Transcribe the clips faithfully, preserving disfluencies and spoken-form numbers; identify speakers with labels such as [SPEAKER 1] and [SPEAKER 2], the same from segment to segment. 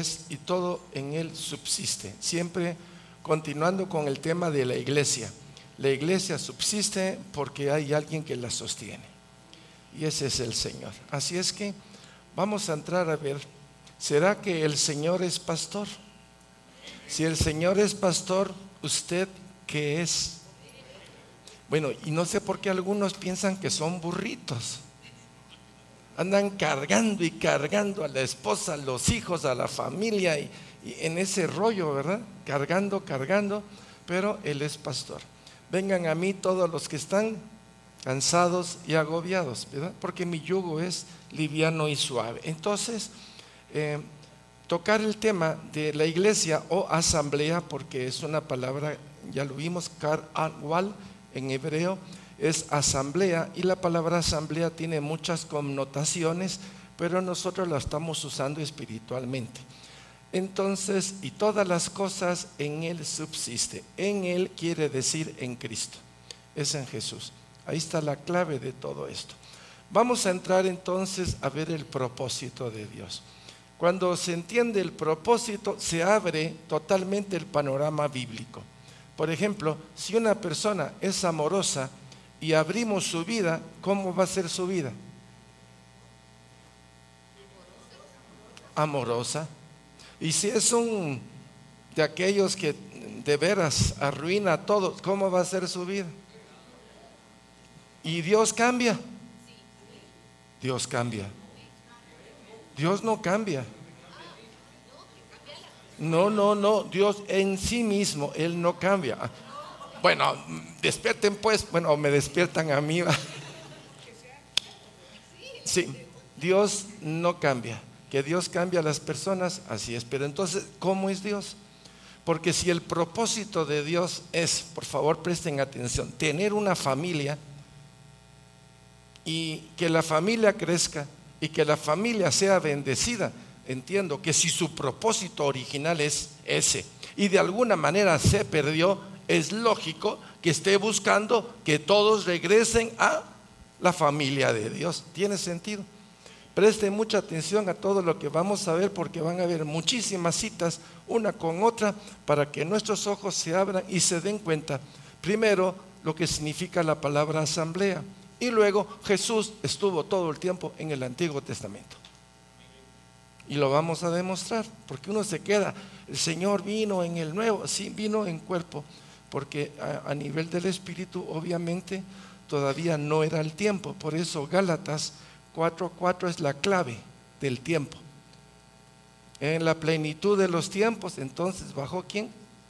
[SPEAKER 1] es y todo en Él subsiste. Siempre continuando con el tema de la iglesia. La iglesia subsiste porque hay alguien que la sostiene, y ese es el Señor. Así es que vamos a entrar a ver, ¿será que el Señor es pastor? Si el Señor es pastor, ¿usted qué es? Bueno, y no sé por qué algunos piensan que son burritos. Andan cargando y cargando a la esposa, a los hijos, a la familia, y, y en ese rollo, ¿verdad? Cargando, cargando, pero Él es pastor. Vengan a mí todos los que están cansados y agobiados, ¿verdad? Porque mi yugo es liviano y suave. Entonces, eh, tocar el tema de la iglesia o asamblea, porque es una palabra, ya lo vimos, kar awal en hebreo, es asamblea, y la palabra asamblea tiene muchas connotaciones, pero nosotros la estamos usando espiritualmente. Entonces, y todas las cosas en Él subsiste. En Él quiere decir en Cristo, es en Jesús. Ahí está la clave de todo esto. Vamos a entrar entonces a ver el propósito de Dios. Cuando se entiende el propósito, se abre totalmente el panorama bíblico. Por ejemplo, si una persona es amorosa y abrimos su vida, ¿cómo va a ser su vida? Amorosa. Y si es un de aquellos que de veras arruina todo, ¿cómo va a ser su vida? ¿Y Dios cambia? Dios cambia. Dios no cambia. No, no, no, Dios en sí mismo, Él no cambia. Bueno, despierten pues, bueno, me despiertan a mí. Sí, Dios no cambia. Que Dios cambia a las personas, así es. Pero entonces, ¿cómo es Dios? Porque si el propósito de Dios es, por favor presten atención, tener una familia y que la familia crezca y que la familia sea bendecida, entiendo que si su propósito original es ese y de alguna manera se perdió, es lógico que esté buscando que todos regresen a la familia de Dios. ¿Tiene sentido? Presten mucha atención a todo lo que vamos a ver, porque van a haber muchísimas citas una con otra para que nuestros ojos se abran y se den cuenta, primero, lo que significa la palabra asamblea, y luego Jesús estuvo todo el tiempo en el Antiguo Testamento. Y lo vamos a demostrar, porque uno se queda, el Señor vino en el Nuevo, sí, vino en cuerpo, porque a, a nivel del Espíritu obviamente todavía no era el tiempo. Por eso Gálatas cuatro cuatro es la clave del tiempo. En la plenitud de los tiempos, entonces, ¿bajó quién?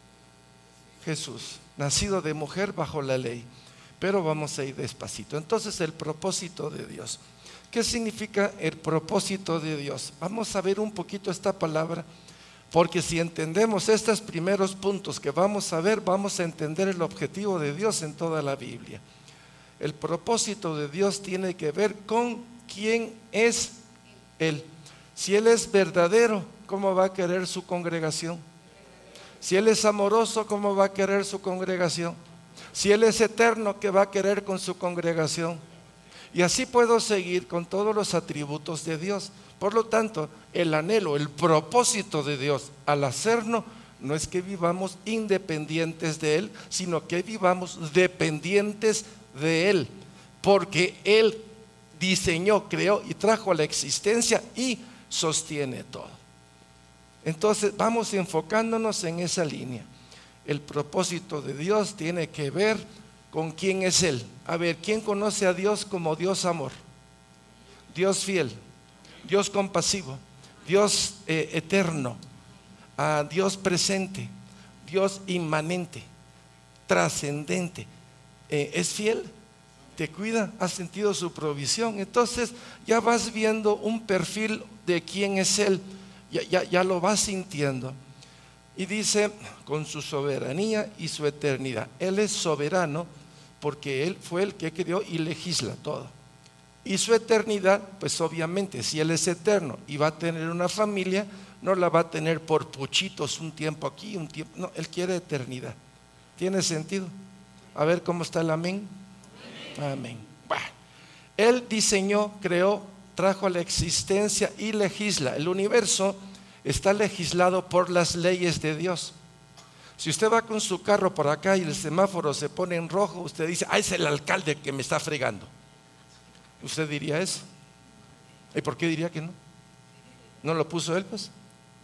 [SPEAKER 1] Jesús, nacido de mujer bajo la ley. Pero vamos a ir despacito. Entonces, el propósito de Dios. ¿Qué significa el propósito de Dios? Vamos a ver un poquito esta palabra, porque si entendemos estos primeros puntos que vamos a ver, vamos a entender el objetivo de Dios en toda la Biblia. El propósito de Dios tiene que ver con quién es Él. Si Él es verdadero, ¿cómo va a querer su congregación? Si Él es amoroso, ¿cómo va a querer su congregación? Si Él es eterno, ¿qué va a querer con su congregación? Y así puedo seguir con todos los atributos de Dios. Por lo tanto, el anhelo, el propósito de Dios al hacernos, no es que vivamos independientes de Él, sino que vivamos dependientes de Él, porque Él diseñó, creó y trajo a la existencia y sostiene todo. Entonces vamos enfocándonos en esa línea. El propósito de Dios tiene que ver con quién es Él. A ver, ¿quién conoce a Dios como Dios amor? Dios fiel, Dios compasivo, Dios eh, eterno, a Dios presente, Dios inmanente, trascendente. Eh, ¿Es fiel? ¿Te cuida? ¿Has sentido su provisión? Entonces ya vas viendo un perfil de quién es Él, ya, ya, ya lo vas sintiendo. Y dice, con su soberanía y su eternidad. Él es soberano porque Él fue el que creó y legisla todo. Y su eternidad, pues obviamente, si Él es eterno y va a tener una familia, no la va a tener por puchitos, un tiempo aquí, un tiempo, no, Él quiere eternidad. ¿Tiene sentido? A ver cómo está el amén. Amén. Amén. Bah. Él diseñó, creó, trajo a la existencia y legisla. El universo está legislado por las leyes de Dios. Si usted va con su carro por acá y el semáforo se pone en rojo, usted dice, ah, es el alcalde que me está fregando. ¿Usted diría eso? ¿Y por qué diría que no? ¿No lo puso él, pues?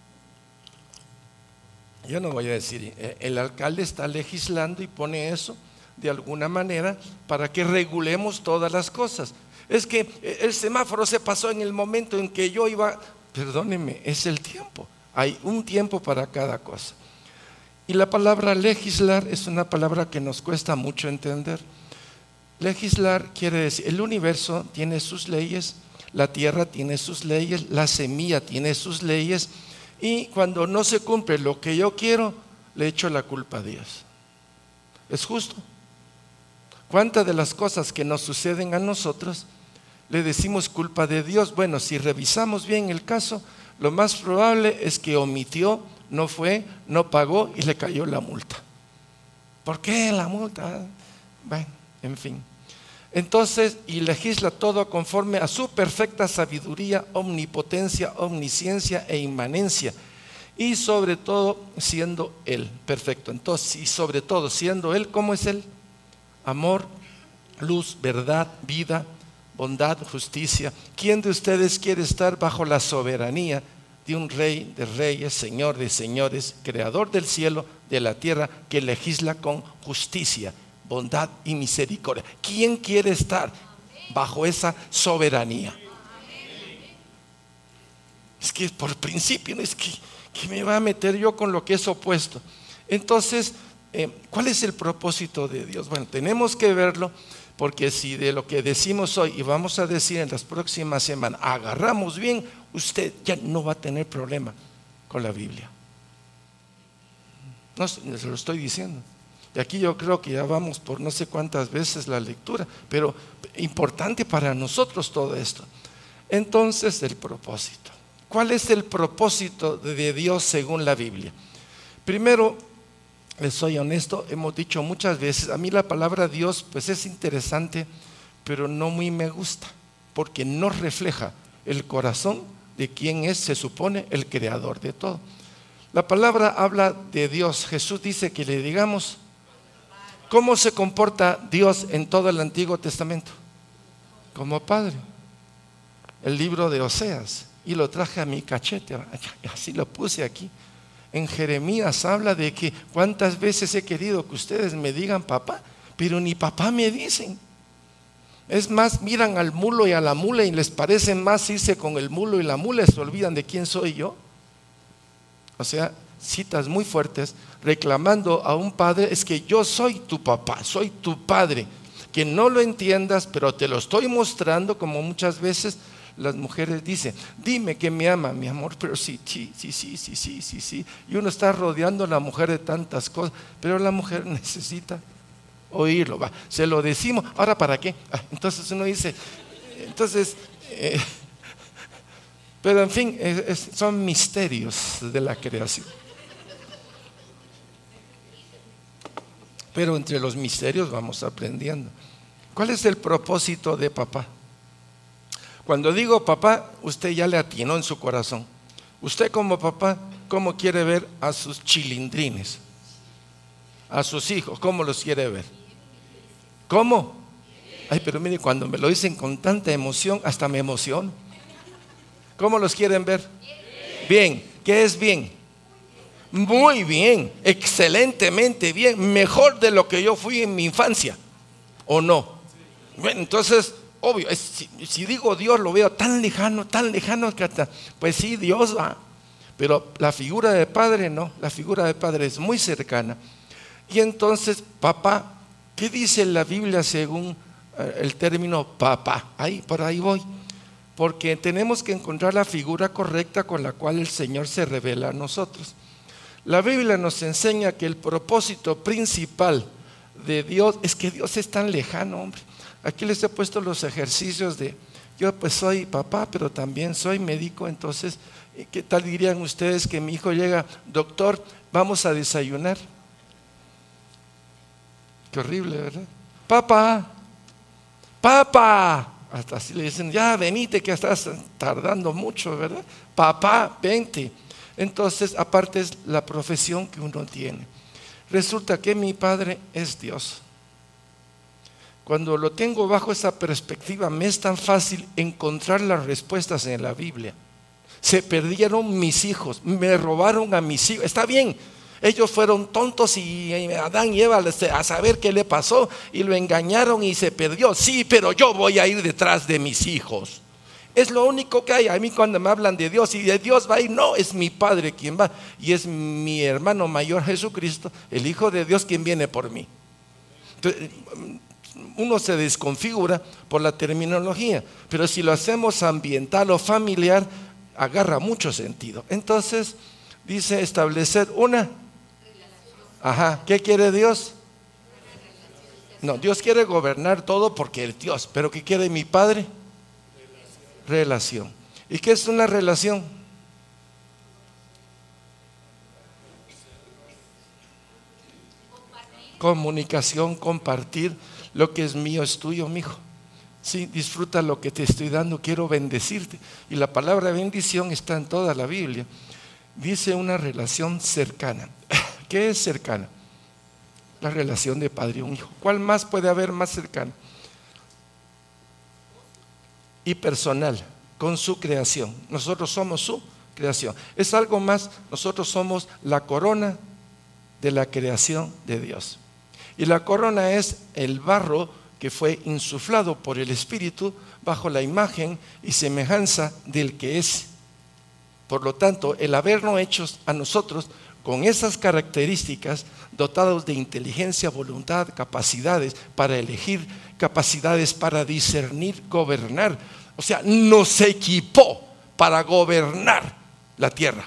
[SPEAKER 1] Yo no voy a decir, el alcalde está legislando y pone eso de alguna manera para que regulemos todas las cosas. Es que el semáforo se pasó en el momento en que yo iba, perdónenme, es el tiempo. Hay un tiempo para cada cosa. Y la palabra legislar es una palabra que nos cuesta mucho entender. Legislar quiere decir, el universo tiene sus leyes, la tierra tiene sus leyes, la semilla tiene sus leyes, y cuando no se cumple lo que yo quiero, le echo la culpa a Dios. ¿Es justo? ¿Cuántas de las cosas que nos suceden a nosotros le decimos culpa de Dios? Bueno, si revisamos bien el caso, lo más probable es que omitió, no fue, no pagó y le cayó la multa. ¿Por qué la multa? Bueno, en fin. Entonces, y legisla todo conforme a su perfecta sabiduría, omnipotencia, omnisciencia e inmanencia. Y sobre todo siendo Él perfecto. Entonces, y sobre todo siendo Él, ¿cómo es Él? Amor, luz, verdad, vida, bondad, justicia. ¿Quién de ustedes quiere estar bajo la soberanía de un rey de reyes, señor de señores, creador del cielo, de la tierra, que legisla con justicia, bondad y misericordia? ¿Quién quiere estar bajo esa soberanía? Es que por principio, ¿no? Es que, que me va a meter yo con lo que es opuesto. Entonces, eh, ¿cuál es el propósito de Dios? Bueno, tenemos que verlo, porque si de lo que decimos hoy y vamos a decir en las próximas semanas agarramos bien, usted ya no va a tener problema con la Biblia. No, se lo estoy diciendo. Y aquí yo creo que ya vamos por no sé cuántas veces la lectura, pero importante para nosotros todo esto. Entonces, el propósito. ¿Cuál es el propósito de Dios según la Biblia? Primero, les soy honesto, hemos dicho muchas veces, a mí la palabra Dios pues es interesante, pero no muy me gusta, porque no refleja el corazón de quien es, se supone, el creador de todo. La palabra habla de Dios. Jesús dice que le digamos, ¿cómo se comporta Dios en todo el Antiguo Testamento? Como Padre. El libro de Oseas, y lo traje a mi cachete, así lo puse aquí. En Jeremías habla de que cuántas veces he querido que ustedes me digan papá, pero ni papá me dicen. Es más, miran al mulo y a la mula y les parece más irse con el mulo y la mula, se olvidan de quién soy yo. O sea, citas muy fuertes reclamando a un padre, es que yo soy tu papá, soy tu padre. Que no lo entiendas, pero te lo estoy mostrando, como muchas veces las mujeres dicen, dime que me ama, mi amor, pero sí, sí, sí, sí, sí, sí, sí, sí. Y uno está rodeando a la mujer de tantas cosas, pero la mujer necesita oírlo, va. Se lo decimos, ¿ahora para qué? Ah, entonces uno dice, entonces, eh, pero en fin, es, es, son misterios de la creación. Pero entre los misterios vamos aprendiendo. ¿Cuál es el propósito de papá? Cuando digo papá, usted ya le atinó en su corazón. Usted como papá, ¿cómo quiere ver a sus chilindrines? A sus hijos, ¿cómo los quiere ver? ¿Cómo? Ay, pero mire, cuando me lo dicen con tanta emoción, hasta me emociono. ¿Cómo los quieren ver? Bien. ¿Qué es bien? Muy bien, excelentemente bien, mejor de lo que yo fui en mi infancia, ¿o no? Bueno, entonces, obvio, es, si, si digo Dios lo veo tan lejano, tan lejano que hasta, pues sí, Dios va, pero la figura de padre no, la figura de padre es muy cercana. Y entonces, papá, ¿qué dice la Biblia según eh, el término papá? Ahí, por ahí voy, porque tenemos que encontrar la figura correcta con la cual el Señor se revela a nosotros. La Biblia nos enseña que el propósito principal de Dios es que Dios es tan lejano, hombre. Aquí les he puesto los ejercicios de, yo pues soy papá, pero también soy médico, entonces, ¿qué tal dirían ustedes que mi hijo llega, doctor, vamos a desayunar? Qué horrible, ¿verdad? Papá, papá, hasta así le dicen, ya venite que estás tardando mucho, ¿verdad? Papá, vente. Entonces, aparte es la profesión que uno tiene. Resulta que mi padre es Dios. Cuando lo tengo bajo esa perspectiva, me es tan fácil encontrar las respuestas en la Biblia. Se perdieron mis hijos, me robaron a mis hijos. Está bien, ellos fueron tontos y Adán y Eva a saber qué le pasó y lo engañaron y se perdió. Sí, pero yo voy a ir detrás de mis hijos. Es lo único que hay. A mí cuando me hablan de Dios y de Dios va a ir, no, es mi Padre quien va. Y es mi hermano mayor Jesucristo, el Hijo de Dios, quien viene por mí. Entonces, uno se desconfigura por la terminología, pero si lo hacemos ambiental o familiar, agarra mucho sentido. Entonces, dice establecer una. Ajá, ¿qué quiere Dios? No, Dios quiere gobernar todo porque es Dios, pero ¿qué quiere mi Padre? Relación. ¿Y qué es una relación? Comunicación, compartir. Lo que es mío es tuyo, mijo. Sí, disfruta lo que te estoy dando, quiero bendecirte. Y la palabra bendición está en toda la Biblia. Dice una relación cercana. ¿Qué es cercana? La relación de padre y un hijo. ¿Cuál más puede haber más cercana? Y personal, con su creación. Nosotros somos su creación. Es algo más, nosotros somos la corona de la creación de Dios. Y la corona es el barro que fue insuflado por el Espíritu bajo la imagen y semejanza del que es. Por lo tanto, el habernos hecho a nosotros con esas características, dotados de inteligencia, voluntad, capacidades para elegir, capacidades para discernir, gobernar. O sea, nos equipó para gobernar la tierra.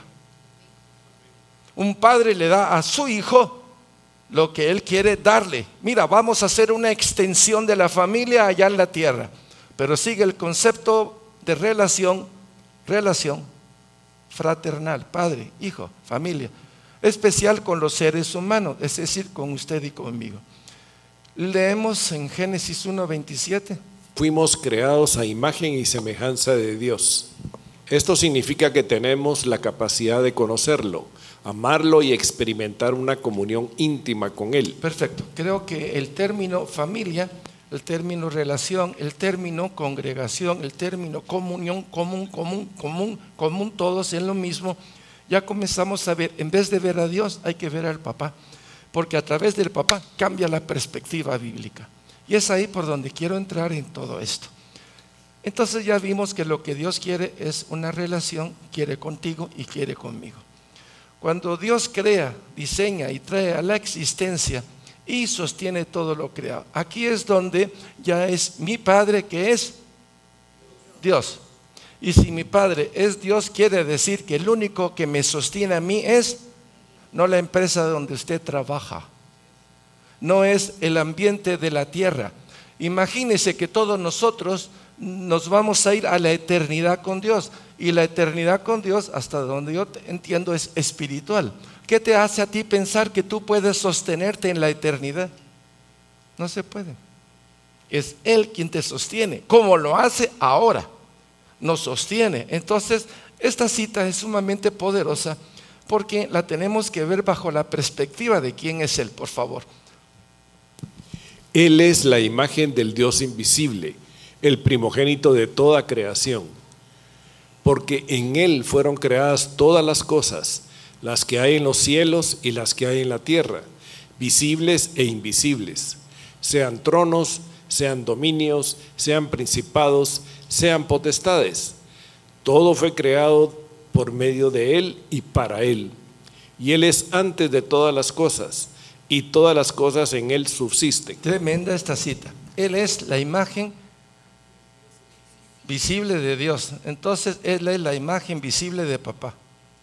[SPEAKER 1] Un padre le da a su hijo lo que él quiere darle. Mira, vamos a hacer una extensión de la familia allá en la tierra, pero sigue el concepto de relación, relación fraternal, padre, hijo, familia, especial con los seres humanos, es decir, con usted y conmigo. Leemos en Génesis uno veintisiete.
[SPEAKER 2] Fuimos creados a imagen y semejanza de Dios. Esto significa que tenemos la capacidad de conocerlo, amarlo y experimentar una comunión íntima con Él.
[SPEAKER 1] Perfecto. Creo que el término familia, el término relación, el término congregación, el término comunión, común, común, común, común, todos en lo mismo. Ya comenzamos a ver, en vez de ver a Dios, hay que ver al papá, porque a través del papá cambia la perspectiva bíblica. Y es ahí por donde quiero entrar en todo esto. Entonces ya vimos que lo que Dios quiere es una relación, quiere contigo y quiere conmigo. Cuando Dios crea, diseña y trae a la existencia y sostiene todo lo creado, aquí es donde ya es mi Padre que es Dios. Y si mi Padre es Dios, quiere decir que el único que me sostiene a mí es no la empresa donde usted trabaja, no es el ambiente de la tierra. Imagínese que todos nosotros nos vamos a ir a la eternidad con Dios, y la eternidad con Dios, hasta donde yo entiendo, es espiritual. ¿Qué te hace a ti pensar que tú puedes sostenerte en la eternidad? No se puede. Es Él quien te sostiene, como lo hace ahora, nos sostiene. Entonces, esta cita es sumamente poderosa porque la tenemos que ver bajo la perspectiva de quién es Él, por favor.
[SPEAKER 2] Él es la imagen del Dios invisible, el primogénito de toda creación, porque en Él fueron creadas todas las cosas, las que hay en los cielos y las que hay en la tierra, visibles e invisibles, sean tronos, sean dominios, sean principados, sean potestades. Todo fue creado por medio de Él y para Él, y Él es antes de todas las cosas, y todas las cosas en Él subsisten.
[SPEAKER 1] Tremenda esta cita. Él es la imagen visible de Dios. Entonces Él es la imagen visible de papá.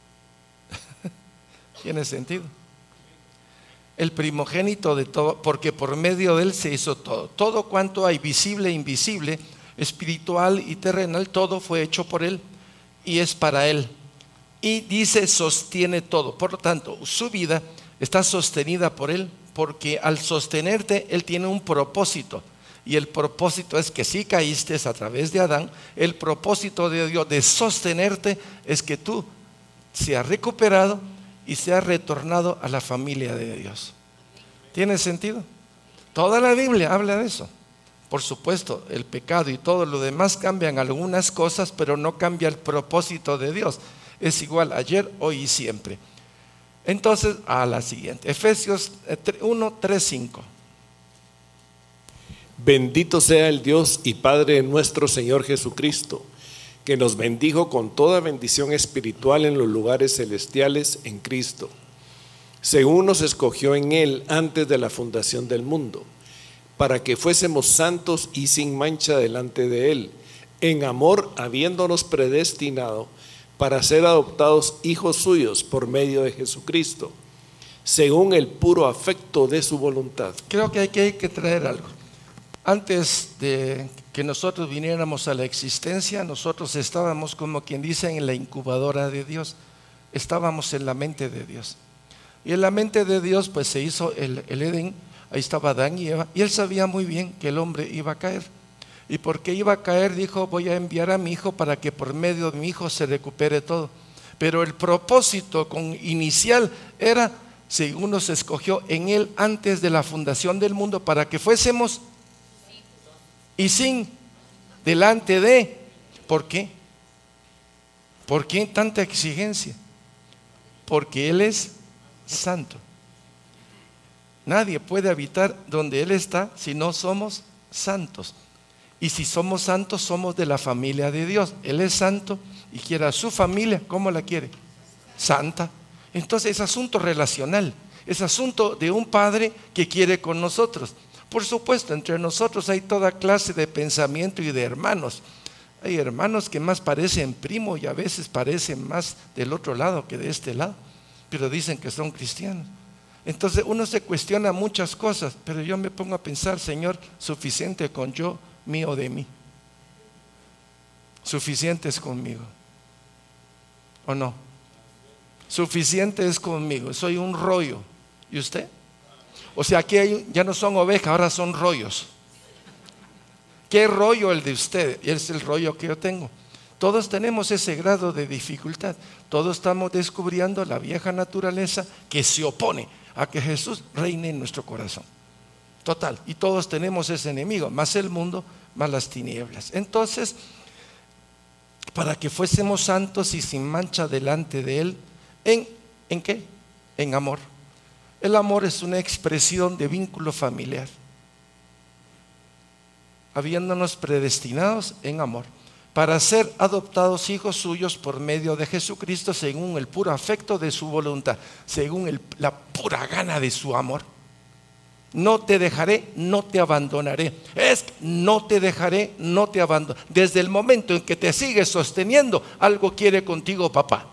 [SPEAKER 1] ¿Tiene sentido? El primogénito de todo, porque por medio de Él se hizo todo. Todo cuanto hay, visible e invisible, espiritual y terrenal, todo fue hecho por Él y es para Él. Y dice, sostiene todo. Por lo tanto, su vida está sostenida por Él, porque al sostenerte, Él tiene un propósito. Y el propósito es que si caíste a través de Adán, el propósito de Dios de sostenerte es que tú sea recuperado y sea retornado a la familia de Dios. ¿Tiene sentido? Toda la Biblia habla de eso. Por supuesto, el pecado y todo lo demás cambian algunas cosas, pero no cambia el propósito de Dios. Es igual ayer, hoy y siempre. Entonces, a la siguiente, Efesios uno, tres, cinco.
[SPEAKER 2] Bendito sea el Dios y Padre de nuestro Señor Jesucristo, que nos bendijo con toda bendición espiritual en los lugares celestiales en Cristo, según nos escogió en Él antes de la fundación del mundo, para que fuésemos santos y sin mancha delante de Él, en amor habiéndonos predestinado para ser adoptados hijos suyos por medio de Jesucristo, según el puro afecto de su voluntad.
[SPEAKER 1] Creo que hay que, hay que traer algo. Antes de que nosotros viniéramos a la existencia, nosotros estábamos, como quien dice, en la incubadora de Dios. Estábamos en la mente de Dios. Y en la mente de Dios pues se hizo el, el Edén. Ahí estaba Adán y Eva, y él sabía muy bien que el hombre iba a caer. Y porque iba a caer, dijo: voy a enviar a mi hijo para que por medio de mi hijo se recupere todo. Pero el propósito con inicial era, según nos escogió en él antes de la fundación del mundo, para que fuésemos y sin, delante de. ¿Por qué? ¿Por qué tanta exigencia? Porque Él es santo. Nadie puede habitar donde Él está si no somos santos. Y si somos santos, somos de la familia de Dios. Él es santo y quiere a su familia. ¿Cómo la quiere? Santa. Entonces es asunto relacional. Es asunto de un padre que quiere con nosotros. Por supuesto, entre nosotros hay toda clase de pensamiento y de hermanos. Hay hermanos que más parecen primo y a veces parecen más del otro lado que de este lado, pero dicen que son cristianos. Entonces uno se cuestiona muchas cosas, pero yo me pongo a pensar: Señor, suficiente con yo, mío de mí. Suficiente es conmigo, ¿o no? Suficiente es conmigo, soy un rollo. ¿Y usted? O sea, aquí hay, ya no son ovejas, ahora son rollos. ¿Qué rollo el de usted? Y es el rollo que yo tengo. Todos tenemos ese grado de dificultad. Todos estamos descubriendo la vieja naturaleza que se opone a que Jesús reine en nuestro corazón. Total. Y todos tenemos ese enemigo, más el mundo, más las tinieblas. Entonces, para que fuésemos santos y sin mancha delante de Él, ¿en, ¿en qué? En amor. El amor es una expresión de vínculo familiar, habiéndonos predestinados en amor, para ser adoptados hijos suyos por medio de Jesucristo, según el puro afecto de su voluntad, según el, la pura gana de su amor. No te dejaré, no te abandonaré. Es no te dejaré, no te abandonaré. Desde el momento en que te sigues sosteniendo, algo quiere contigo, papá.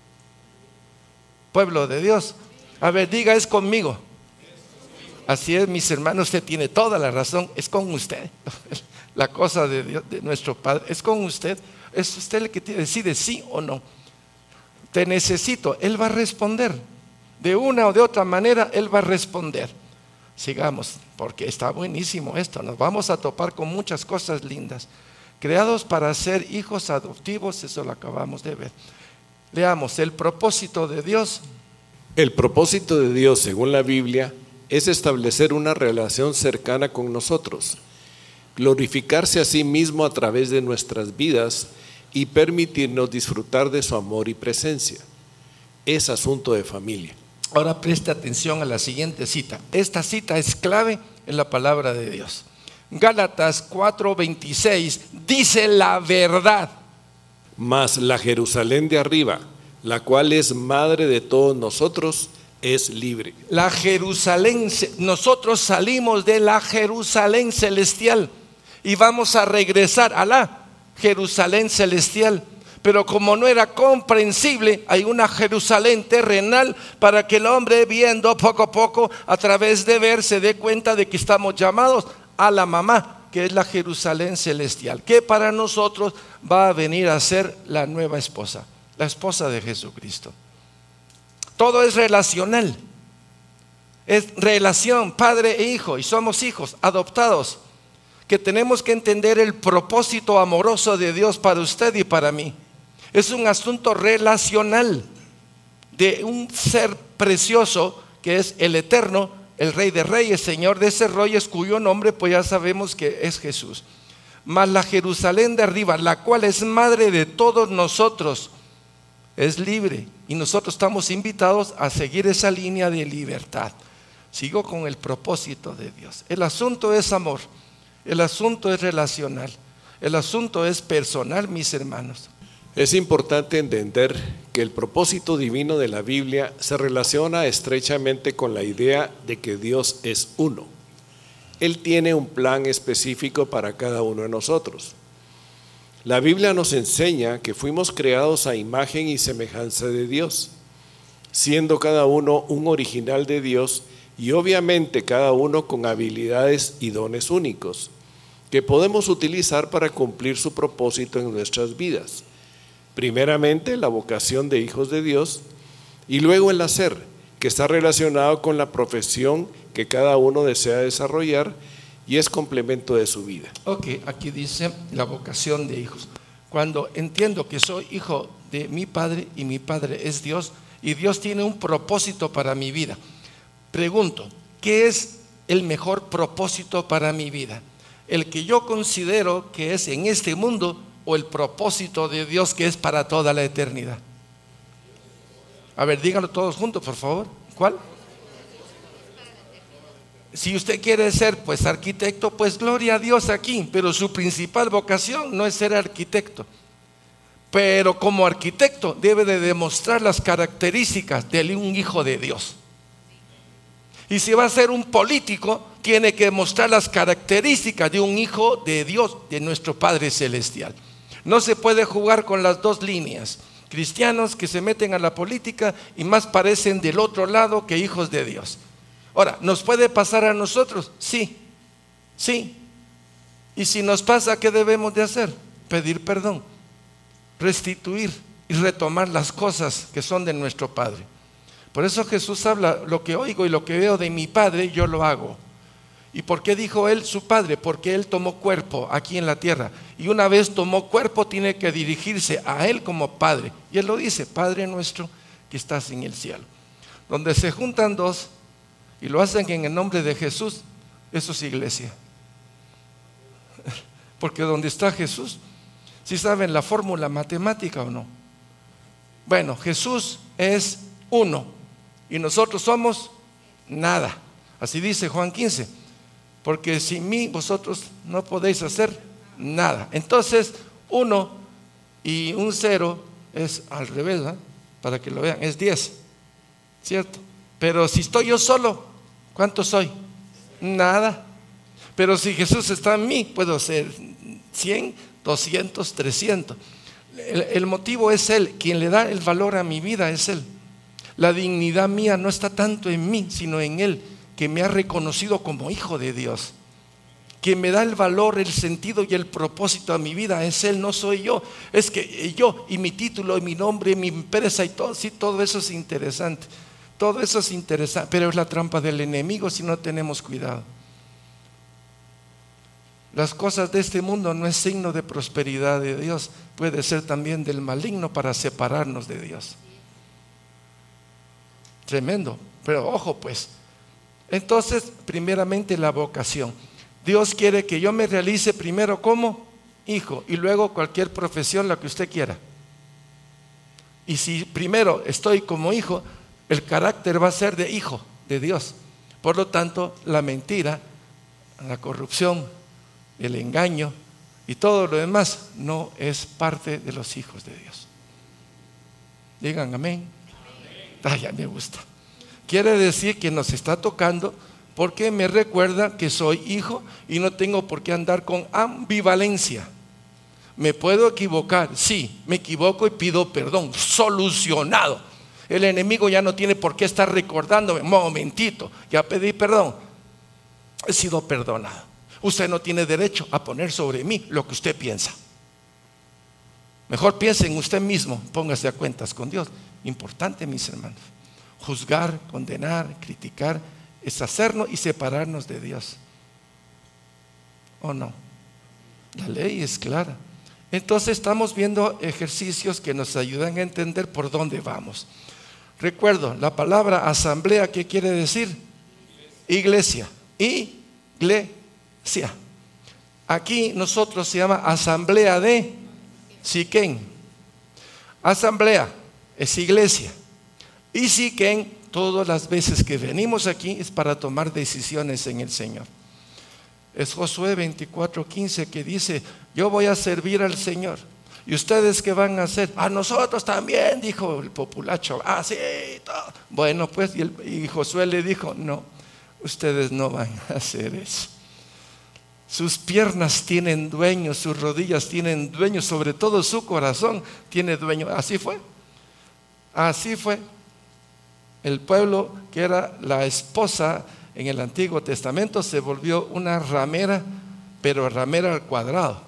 [SPEAKER 1] Pueblo de Dios, a ver, diga: es conmigo. Así es, mis hermanos, usted tiene toda la razón, es con usted. La cosa de Dios, de nuestro Padre, es con usted. Es usted el que decide sí o no. Te necesito, Él va a responder. De una o de otra manera, Él va a responder. Sigamos, porque está buenísimo esto. Nos vamos a topar con muchas cosas lindas. Creados para ser hijos adoptivos, eso lo acabamos de ver. Leamos, el propósito de Dios.
[SPEAKER 2] El propósito de Dios, según la Biblia, es establecer una relación cercana con nosotros, glorificarse a sí mismo a través de nuestras vidas y permitirnos disfrutar de su amor y presencia. Es asunto de familia.
[SPEAKER 1] Ahora preste atención a la siguiente cita. Esta cita es clave en la palabra de Dios. Gálatas cuatro veintiséis dice la verdad.
[SPEAKER 2] Mas la Jerusalén de arriba, la cual es madre de todos nosotros, es libre.
[SPEAKER 1] La Jerusalén, nosotros salimos de la Jerusalén celestial y vamos a regresar a la Jerusalén celestial. Pero como no era comprensible, hay una Jerusalén terrenal para que el hombre, viendo poco a poco, a través de ver, se dé cuenta de que estamos llamados a la mamá, que es la Jerusalén celestial, que para nosotros va a venir a ser la nueva esposa, la esposa de Jesucristo. Todo es relacional, es relación padre e hijo, y somos hijos adoptados, que tenemos que entender el propósito amoroso de Dios para usted y para mí. Es un asunto relacional. de un ser precioso que es el Eterno, el Rey de Reyes, Señor de ese Reyes, cuyo nombre pues ya sabemos que es Jesús. Mas la Jerusalén de arriba, la cual es madre de todos nosotros, es libre, y nosotros estamos invitados a seguir esa línea de libertad. Sigo con el propósito de Dios. El asunto es amor, el asunto es relacional, el asunto es personal, mis hermanos.
[SPEAKER 2] Es importante entender que el propósito divino de la Biblia se relaciona estrechamente con la idea de que Dios es uno. Él tiene un plan específico para cada uno de nosotros. La Biblia nos enseña que fuimos creados a imagen y semejanza de Dios, siendo cada uno un original de Dios y obviamente cada uno con habilidades y dones únicos que podemos utilizar para cumplir su propósito en nuestras vidas. Primeramente, la vocación de hijos de Dios y luego el hacer, que está relacionado con la profesión que cada uno desea desarrollar y es complemento de su vida.
[SPEAKER 1] Ok, aquí dice la vocación de hijos. Cuando entiendo que soy hijo de mi Padre y mi Padre es Dios y Dios tiene un propósito para mi vida, pregunto, ¿qué es el mejor propósito para mi vida? ¿El que yo considero que es en este mundo o el propósito de Dios que es para toda la eternidad? A ver, díganlo todos juntos, por favor. ¿Cuál? Si usted quiere ser pues arquitecto, pues gloria a Dios aquí, pero su principal vocación no es ser arquitecto. Pero como arquitecto debe de demostrar las características de un hijo de Dios. Y si va a ser un político, tiene que demostrar las características de un hijo de Dios, de nuestro Padre Celestial. No se puede jugar con las dos líneas. Cristianos que se meten a la política y más parecen del otro lado que hijos de Dios. Ahora, ¿nos puede pasar a nosotros? Sí, sí. Y si nos pasa, ¿qué debemos de hacer? Pedir perdón, restituir y retomar las cosas que son de nuestro Padre. Por eso Jesús habla, lo que oigo y lo que veo de mi Padre, yo lo hago. ¿Y por qué dijo él su Padre? Porque él tomó cuerpo aquí en la tierra. Y una vez tomó cuerpo, tiene que dirigirse a él como Padre. Y él lo dice, Padre nuestro que estás en el cielo. Donde se juntan dos y lo hacen en el nombre de Jesús, eso es iglesia. Porque donde está Jesús, ¿sí saben la fórmula matemática o no? Bueno, Jesús es uno y nosotros somos nada. Así dice Juan quince. Porque sin mí vosotros no podéis hacer nada. Entonces, uno y un cero es al revés, ¿eh? Para que lo vean, es diez, ¿cierto? Pero si estoy yo solo, ¿cuánto soy? Nada. Pero si Jesús está en mí, puedo ser cien, doscientos, trescientos. El, el motivo es Él, quien le da el valor a mi vida es Él. La dignidad mía no está tanto en mí, sino en Él, que me ha reconocido como hijo de Dios. Quien me da el valor, el sentido y el propósito a mi vida es Él, no soy yo. Es que yo y mi título y mi nombre y mi empresa y todo, sí, todo eso es interesante. Todo eso es interesante, pero es la trampa del enemigo si no tenemos cuidado. Las cosas de este mundo no es signo de prosperidad de Dios, puede ser también del maligno para separarnos de Dios. Tremendo, pero ojo pues. Entonces, primeramente la vocación. Dios quiere que yo me realice primero como hijo y luego cualquier profesión, la que usted quiera. Y si primero estoy como hijo, el carácter va a ser de hijo de Dios. Por lo tanto, la mentira, la corrupción, el engaño y todo lo demás no es parte de los hijos de Dios. Digan amén. Ah, ya me gusta. Quiere decir que nos está tocando porque me recuerda que soy hijo y no tengo por qué andar con ambivalencia. ¿Me puedo equivocar? Sí, me equivoco y pido perdón. Solucionado. El enemigo ya no tiene por qué estar recordándome. Momentito, ya pedí perdón. He sido perdonado. Usted no tiene derecho a poner sobre mí lo que usted piensa. Mejor piense en usted mismo. Póngase a cuentas con Dios. Importante, mis hermanos. Juzgar, condenar, criticar es hacernos y separarnos de Dios. ¿O no? La ley es clara. Entonces estamos viendo ejercicios que nos ayudan a entender por dónde vamos. Recuerdo, la palabra asamblea, ¿qué quiere decir? Iglesia. Iglesia. Aquí nosotros se llama asamblea de Siquén. Asamblea es iglesia. Y Siquén, todas las veces que venimos aquí es para tomar decisiones en el Señor. Es Josué veinticuatro quince que dice: yo voy a servir al Señor. ¿Y ustedes qué van a hacer? A nosotros también, dijo el populacho. Ah, sí, todo. Bueno, pues, y, el, y Josué le dijo: no, ustedes no van a hacer eso. Sus piernas tienen dueño, sus rodillas tienen dueño, sobre todo su corazón tiene dueño. Así fue. Así fue. El pueblo que era la esposa en el Antiguo Testamento se volvió una ramera, pero ramera al cuadrado.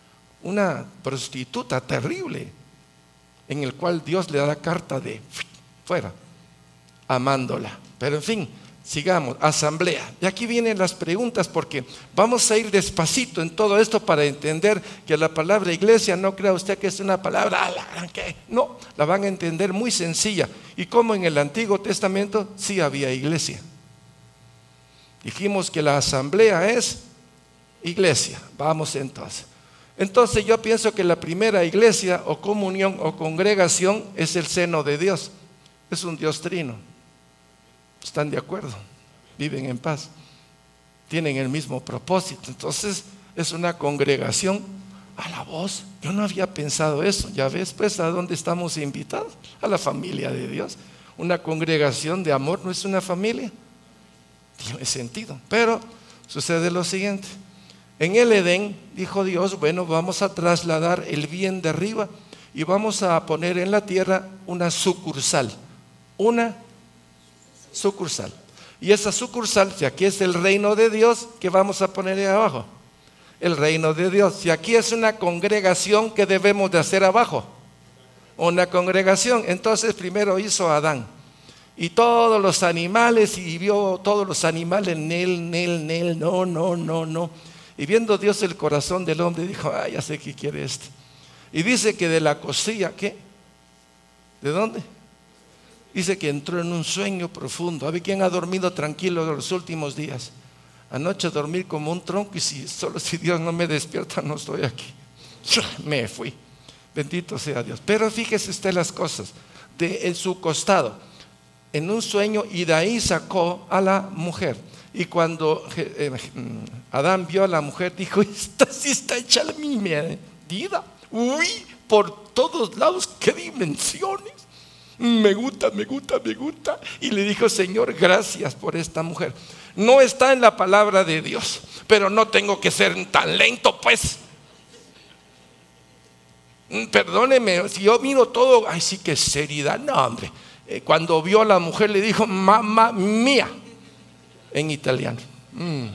[SPEAKER 1] Una prostituta terrible, en el cual Dios le da carta de fuera, amándola. Pero en fin, sigamos, asamblea. Y aquí vienen las preguntas, porque vamos a ir despacito en todo esto para entender que la palabra iglesia, no crea usted que es una palabra, ¿qué? No, la van a entender muy sencilla. Y como en el Antiguo Testamento sí había iglesia. Dijimos que la asamblea es iglesia. Vamos entonces. Entonces yo pienso que la primera iglesia o comunión o congregación es el seno de Dios. Es un Dios trino. ¿Están de acuerdo? Viven en paz. Tienen el mismo propósito. Entonces es una congregación a la voz. Yo no había pensado eso. Ya ves pues a dónde estamos invitados. A la familia de Dios. Una congregación de amor no es una familia. Tiene sentido. Pero sucede lo siguiente. En el Edén dijo Dios: bueno, vamos a trasladar el bien de arriba y vamos a poner en la tierra una sucursal. Una sucursal. Y esa sucursal, si aquí es el reino de Dios, ¿qué vamos a poner ahí abajo? El reino de Dios. Si aquí es una congregación, ¿qué debemos de hacer abajo? Una congregación. Entonces primero hizo Adán y todos los animales, y vio todos los animales, nel, nel, nel, no, no, no, no. Y viendo Dios el corazón del hombre, dijo: ah, ya sé qué quiere este. Y dice que de la costilla, ¿qué? ¿De dónde? Dice que entró en un sueño profundo. ¿A ver quién ha dormido tranquilo los últimos días? Anoche dormí como un tronco, y si, solo si Dios no me despierta no estoy aquí. Me fui. Bendito sea Dios. Pero fíjese usted las cosas. De en su costado, en un sueño, y de ahí sacó a la mujer. Y cuando eh, Adán vio a la mujer, dijo: esta sí está hecha a mi medida. Uy, por todos lados, qué dimensiones. Me gusta, me gusta, me gusta. Y le dijo: Señor, gracias por esta mujer. No está en la palabra de Dios, pero no tengo que ser tan lento, pues. Perdóneme, si yo miro todo, ay, sí, que seriedad. No, hombre. Eh, cuando vio a la mujer, le dijo: mamma mía. En italiano. Mm.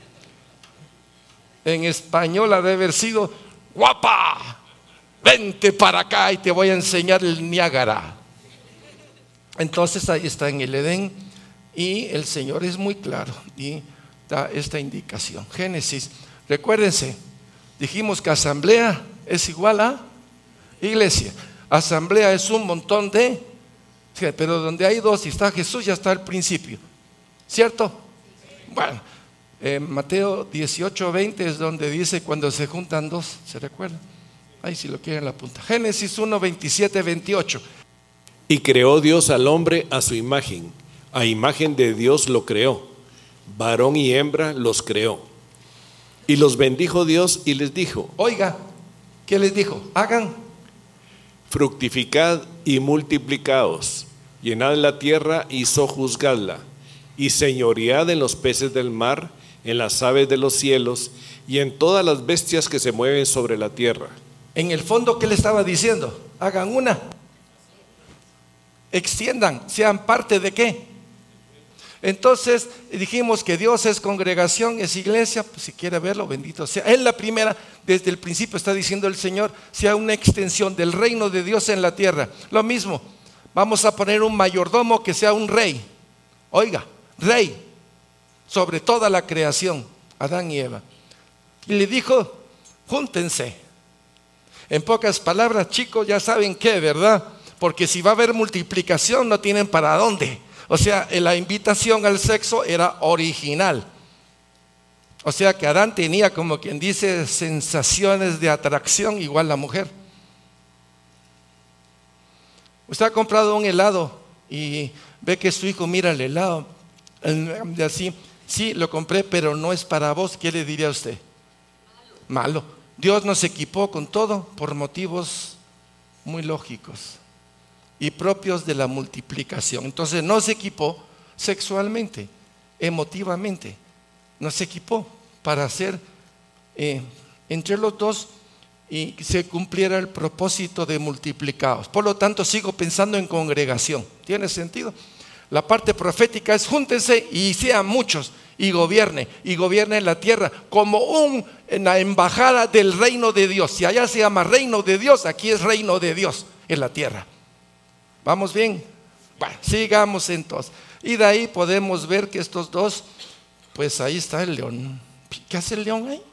[SPEAKER 1] En español ha de haber sido: guapa, vente para acá y te voy a enseñar el Niágara. Entonces ahí está en el Edén, y el Señor es muy claro y da esta indicación. Génesis, recuérdense, dijimos que asamblea es igual a iglesia. Asamblea es un montón de, pero donde hay dos y está Jesús, ya está el principio, ¿cierto? Bueno, eh, Mateo dieciocho veinte es donde dice cuando se juntan dos, ¿se recuerdan? Ahí si lo quieren la punta. Génesis uno veintisiete veintiocho.
[SPEAKER 2] Y creó Dios al hombre a su imagen, a imagen de Dios lo creó, varón y hembra los creó. Y los bendijo Dios y les dijo:
[SPEAKER 1] oiga, ¿qué les dijo? Hagan,
[SPEAKER 2] fructificad y multiplicaos, llenad la tierra y sojuzgadla, y señoread en los peces del mar, en las aves de los cielos y en todas las bestias que se mueven sobre la tierra.
[SPEAKER 1] En el fondo, ¿qué le estaba diciendo? Hagan una, extiendan, sean parte de qué. Entonces dijimos que Dios es congregación, es iglesia. Pues si quiere verlo, bendito sea. Es la primera, desde el principio está diciendo el Señor, sea una extensión del reino de Dios en la tierra. Lo mismo, vamos a poner un mayordomo que sea un rey. Oiga, rey sobre toda la creación, Adán y Eva. Y le dijo: júntense. En pocas palabras, chicos, ya saben qué, ¿verdad? porque si va a haber multiplicación no tienen para dónde. O sea, la invitación al sexo era original. O sea que Adán tenía, como quien dice, sensaciones de atracción igual la mujer. Usted ha comprado un helado y ve que su hijo mira el helado y así, sí, lo compré, pero no es para vos. ¿Qué le diría a usted? Malo. Malo. Dios nos equipó con todo por motivos muy lógicos y propios de la multiplicación. Entonces nos equipó sexualmente, emotivamente, nos equipó para hacer eh, entre los dos y se cumpliera el propósito de multiplicados. Por lo tanto, sigo pensando en congregación. ¿Tiene sentido? La parte profética es júntense y sean muchos y gobierne, y gobierne la tierra como un, una embajada del reino de Dios. Si allá se llama reino de Dios, aquí es reino de Dios en la tierra. ¿Vamos bien? Bueno, sigamos entonces. Y de ahí podemos ver que estos dos, pues ahí está el león. ¿Qué hace el león ahí?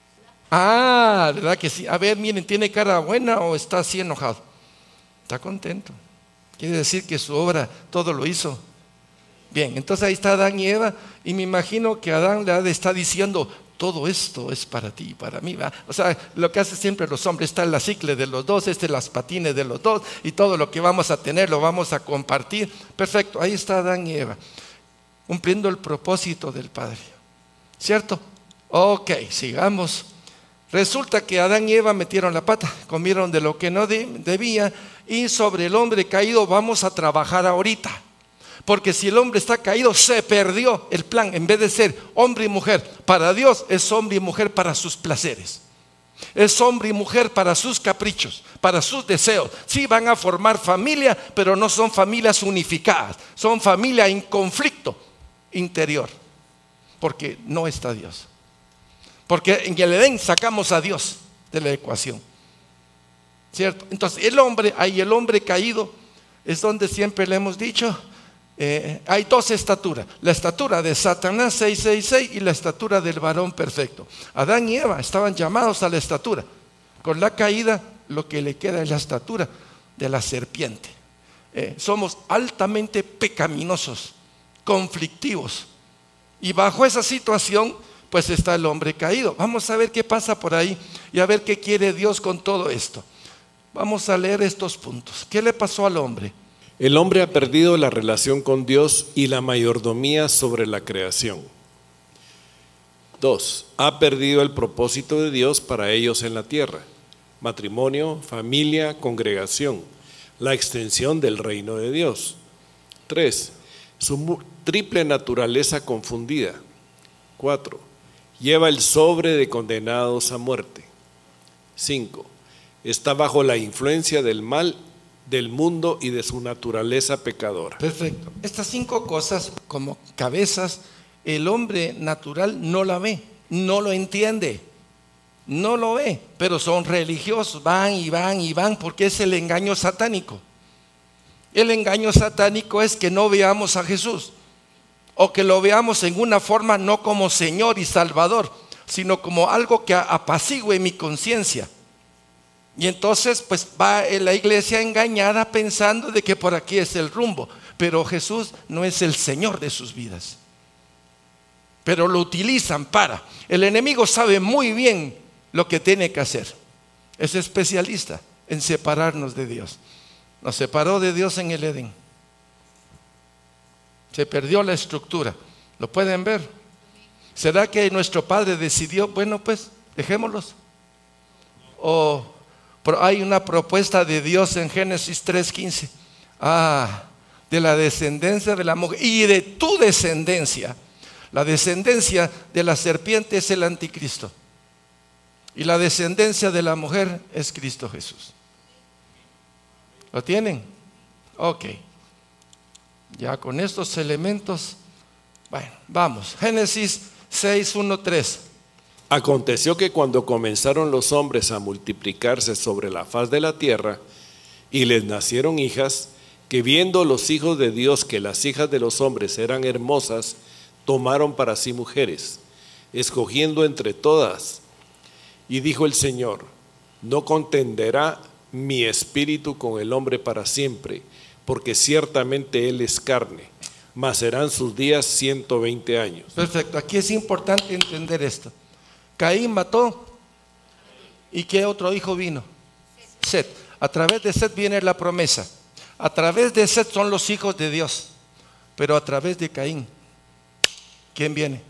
[SPEAKER 1] Ah, ¿verdad que sí? A ver, miren, ¿tiene cara buena o está así enojado? Está contento. Quiere decir que su obra todo lo hizo bien. Entonces ahí está Adán y Eva, y me imagino que Adán le está diciendo, todo esto es para ti y para mí, ¿verdad? O sea, lo que hacen siempre los hombres, está en la cicle de los dos, este las patines de los dos, y todo lo que vamos a tener lo vamos a compartir. Perfecto, ahí está Adán y Eva, cumpliendo el propósito del Padre, ¿cierto? Ok, sigamos. Resulta que Adán y Eva metieron la pata, comieron de lo que no de, debía, y sobre el hombre caído vamos a trabajar ahorita. Porque si el hombre está caído, se perdió el plan. En vez de ser hombre y mujer para Dios, es hombre y mujer para sus placeres. Es hombre y mujer para sus caprichos, para sus deseos. Sí van a formar familia, pero no son familias unificadas. Son familia en conflicto interior, porque no está Dios. Porque en el Edén sacamos a Dios de la ecuación, ¿cierto? Entonces el hombre, ahí el hombre caído, es donde siempre le hemos dicho, eh, hay dos estaturas: la estatura de Satanás seiscientos sesenta y seis y la estatura del varón perfecto. Adán y Eva estaban llamados a la estatura. Con la caída lo que le queda es la estatura de la serpiente. eh, Somos altamente pecaminosos, conflictivos, y bajo esa situación pues está el hombre caído. Vamos a ver qué pasa por ahí y a ver qué quiere Dios con todo esto. Vamos a leer estos puntos. ¿Qué le pasó al hombre?
[SPEAKER 2] El hombre ha perdido la relación con Dios y la mayordomía sobre la creación. Dos, ha perdido el propósito de Dios para ellos en la tierra: matrimonio, familia, congregación, la extensión del reino de Dios. Tres, su triple naturaleza confundida. Cuatro, lleva el sobre de condenados a muerte. Cinco, está bajo la influencia del mal del mundo y de su naturaleza pecadora.
[SPEAKER 1] Perfecto. Estas cinco cosas, como cabezas, el hombre natural no la ve, no lo entiende, no lo ve, pero son religiosos, van y van y van, porque es el engaño satánico. El engaño satánico es que no veamos a Jesús, o que lo veamos en una forma no como Señor y Salvador, sino como algo que apacigüe mi conciencia. Y entonces pues va la iglesia engañada pensando de que por aquí es el rumbo, pero Jesús no es el Señor de sus vidas. Pero lo utilizan para. El enemigo sabe muy bien lo que tiene que hacer. Es especialista en separarnos de Dios. Nos separó de Dios en el Edén. Se perdió la estructura. ¿Lo pueden ver? ¿Será que nuestro Padre decidió, bueno pues dejémoslos? O hay una propuesta de Dios en Génesis tres quince. Ah, de la descendencia de la mujer y de tu descendencia. La descendencia de la serpiente es el anticristo, y la descendencia de la mujer es Cristo Jesús. ¿Lo tienen? Ok. Ya con estos elementos, bueno, vamos. Génesis seis, uno, tres.
[SPEAKER 2] Aconteció que cuando comenzaron los hombres a multiplicarse sobre la faz de la tierra, y les nacieron hijas, que viendo los hijos de Dios que las hijas de los hombres eran hermosas, tomaron para sí mujeres, escogiendo entre todas. Y dijo el Señor: no contenderá mi espíritu con el hombre para siempre, porque ciertamente él es carne, mas serán sus días ciento veinte años.
[SPEAKER 1] Perfecto, aquí es importante entender esto. Caín mató, ¿y qué otro hijo vino? Set. A través de Set viene la promesa. A través de Set son los hijos de Dios. Pero a través de Caín, ¿quién viene?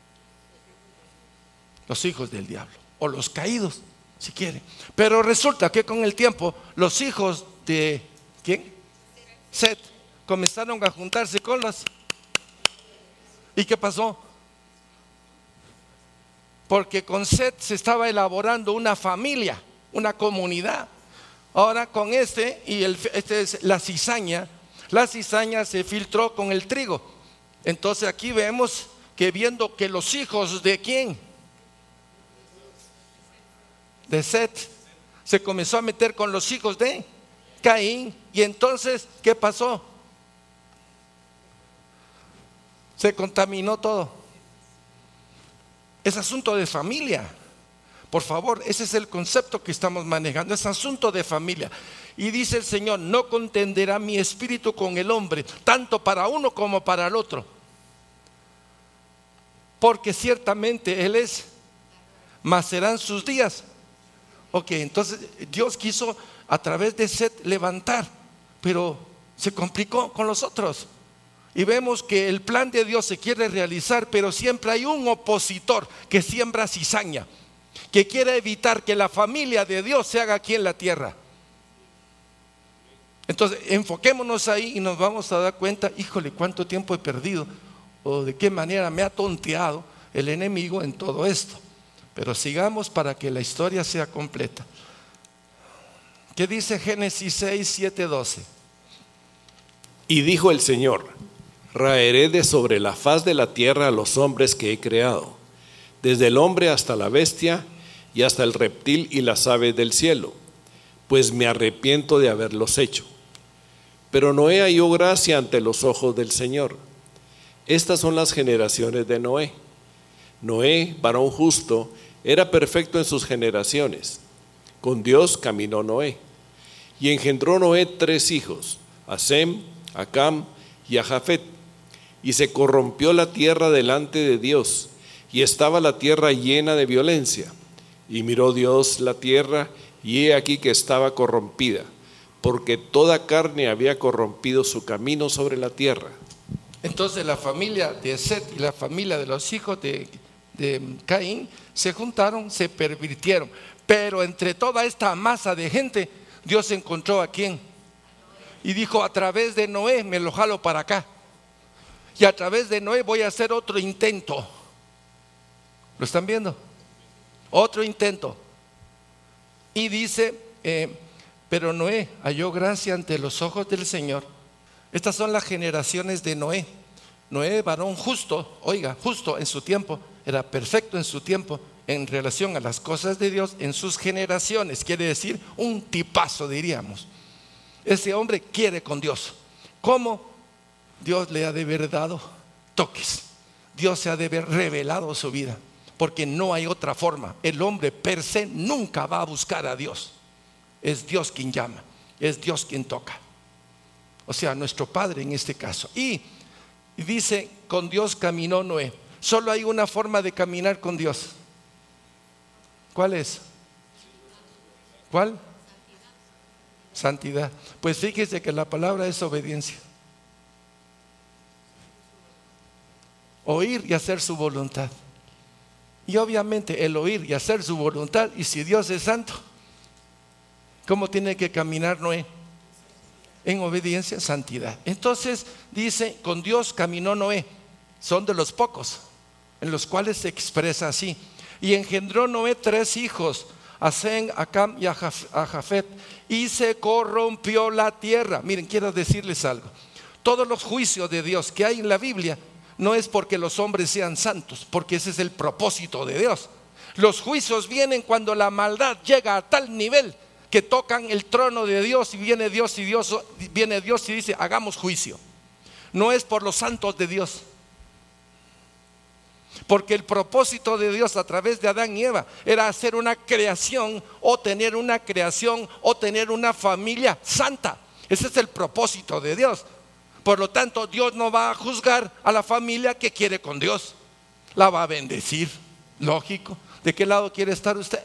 [SPEAKER 1] Los hijos del diablo, o los caídos, si quieren. Pero resulta que con el tiempo los hijos de ¿quién? Set comenzaron a juntarse con las. ¿Y qué pasó? Porque con Set se estaba elaborando una familia, una comunidad. Ahora con este, y el, este es la cizaña, la cizaña se filtró con el trigo. Entonces aquí vemos que viendo que los hijos de ¿quién? De Set se comenzó a meter con los hijos de Caín. Y entonces, ¿qué pasó? Se contaminó todo. Es asunto de familia. Por favor, ese es el concepto que estamos manejando. Es asunto de familia. Y dice el Señor: no contenderá mi espíritu con el hombre, tanto para uno como para el otro, porque ciertamente Él es, mas serán sus días. Ok, entonces Dios quiso a través de Set levantar, pero se complicó con los otros. Y vemos que el plan de Dios se quiere realizar, pero siempre hay un opositor que siembra cizaña, que quiere evitar que la familia de Dios se haga aquí en la tierra. Entonces enfoquémonos ahí y nos vamos a dar cuenta: híjole, cuánto tiempo he perdido, o de qué manera me ha tonteado el enemigo en todo esto. Pero sigamos para que la historia sea completa. ¿Qué dice Génesis seis, siete, doce?
[SPEAKER 2] Y dijo el Señor: raeré de sobre la faz de la tierra a los hombres que he creado, desde el hombre hasta la bestia y hasta el reptil y las aves del cielo, pues me arrepiento de haberlos hecho. Pero Noé halló gracia ante los ojos del Señor. Estas son las generaciones de Noé. Noé, varón justo, era perfecto en sus generaciones. Con Dios caminó Noé. Y engendró Noé tres hijos, a Sem, a Cam y a Jafet. Y se corrompió la tierra delante de Dios, y estaba la tierra llena de violencia. Y miró Dios la tierra, y he aquí que estaba corrompida, porque toda carne había corrompido su camino sobre la tierra.
[SPEAKER 1] Entonces la familia de Set y la familia de los hijos de, de Caín se juntaron, se pervirtieron. Pero entre toda esta masa de gente, Dios encontró a quién. Y dijo: a través de Noé me lo jalo para acá. Y a través de Noé voy a hacer otro intento. ¿Lo están viendo? Otro intento. Y dice, eh, pero Noé halló gracia ante los ojos del Señor. Estas son las generaciones de Noé. Noé, varón justo, oiga, justo en su tiempo, era perfecto en su tiempo en relación a las cosas de Dios en sus generaciones. Quiere decir un tipazo, diríamos. Ese hombre quiere con Dios. ¿Cómo? Dios le ha de haber dado toques. Dios se ha de haber revelado su vida, porque no hay otra forma. El hombre per se nunca va a buscar a Dios. Es Dios quien llama, es Dios quien toca. O sea, nuestro Padre en este caso. Y dice: con Dios caminó Noé. Solo hay una forma de caminar con Dios. ¿Cuál es? ¿Cuál? Santidad. Pues fíjese que la palabra es obediencia. Oír y hacer su voluntad. Y obviamente el oír y hacer su voluntad. Y si Dios es santo, ¿cómo tiene que caminar Noé? En obediencia, santidad. Entonces dice: con Dios caminó Noé. Son de los pocos en los cuales se expresa así. Y engendró Noé tres hijos, a Sem, a Cam y a Jafet. Y se corrompió la tierra. Miren, quiero decirles algo. Todos los juicios de Dios que hay en la Biblia no es porque los hombres sean santos, porque ese es el propósito de Dios. Los juicios vienen cuando la maldad llega a tal nivel que tocan el trono de Dios, y viene Dios y Dios viene Dios y dice: hagamos juicio. No es por los santos de Dios. Porque el propósito de Dios a través de Adán y Eva era hacer una creación o tener una creación o tener una familia santa. Ese es el propósito de Dios. Por lo tanto, Dios no va a juzgar a la familia que quiere con Dios. La va a bendecir, lógico. ¿De qué lado quiere estar usted?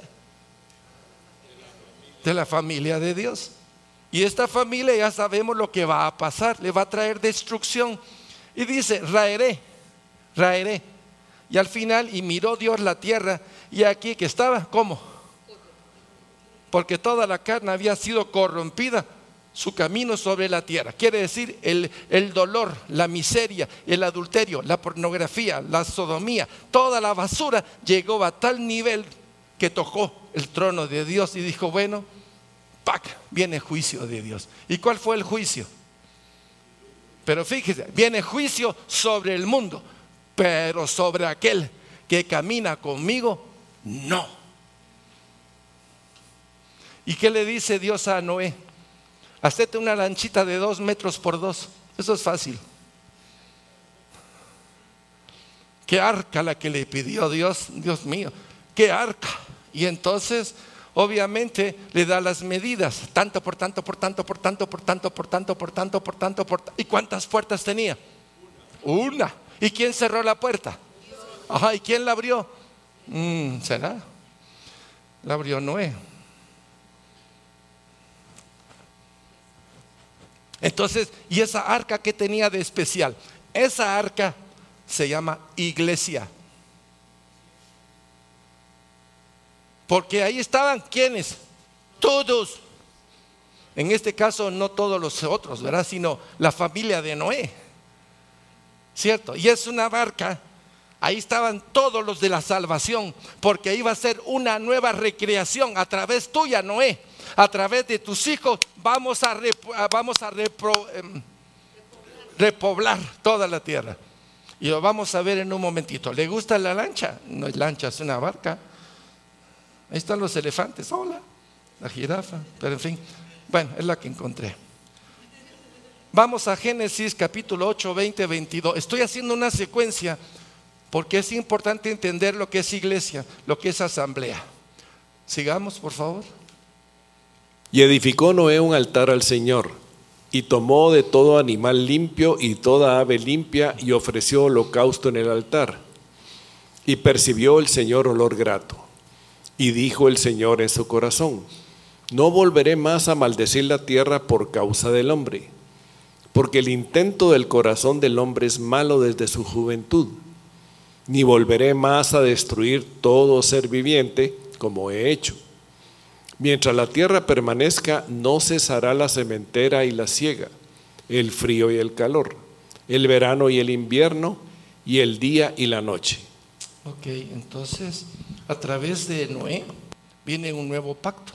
[SPEAKER 1] De la familia de Dios. Y esta familia ya sabemos lo que va a pasar. Le va a traer destrucción. Y dice, raeré, raeré. Y al final, y miró Dios la tierra, y aquí que estaba, ¿cómo? Porque toda la carne había sido corrompida, su camino sobre la tierra. Quiere decir, el, el dolor, la miseria, el adulterio, la pornografía, la sodomía, toda la basura llegó a tal nivel que tocó el trono de Dios y dijo, bueno, ¡pac!, viene juicio de Dios. ¿Y cuál fue el juicio? Pero fíjese, viene juicio sobre el mundo, pero sobre aquel que camina conmigo, no. ¿Y qué le dice Dios a Noé? Hacete una lanchita de dos metros por dos. Eso es fácil. Qué arca la que le pidió Dios, Dios mío, qué arca. Y entonces, obviamente, le da las medidas, tanto por tanto, por tanto, por tanto, por tanto, por tanto, por tanto, por tanto, por tanto. ¿Y cuántas puertas tenía? Una. ¿Y quién cerró la puerta? Ajá, ¿y quién la abrió? Mm, ¿Será? La abrió Noé. Entonces, ¿y esa arca qué tenía de especial? Esa arca se llama iglesia. Porque ahí estaban, ¿quiénes? Todos. En este caso, no todos los otros, ¿verdad? Sino la familia de Noé. ¿Cierto? Y es una barca. Ahí estaban todos los de la salvación, porque iba a ser una nueva recreación a través tuya, Noé. A través de tus hijos vamos a, rep, vamos a repro, eh, repoblar toda la tierra. Y lo vamos a ver en un momentito. ¿Le gusta la lancha? No es lancha, es una barca. Ahí están los elefantes, hola, la jirafa, pero en fin, bueno, es la que encontré. Vamos a Génesis capítulo ocho, veinte, veintidós. Estoy haciendo una secuencia porque es importante entender lo que es iglesia, lo que es asamblea. Sigamos, por favor.
[SPEAKER 2] Y edificó Noé un altar al Señor, y tomó de todo animal limpio y toda ave limpia, y ofreció holocausto en el altar. Y percibió el Señor olor grato. Y dijo el Señor en su corazón: no volveré más a maldecir la tierra por causa del hombre, porque el intento del corazón del hombre es malo desde su juventud. Ni volveré más a destruir todo ser viviente como he hecho. Mientras la tierra permanezca, no cesará la sementera y la siega, el frío y el calor, el verano y el invierno, y el día y la noche.
[SPEAKER 1] Ok, entonces a través de Noé viene un nuevo pacto,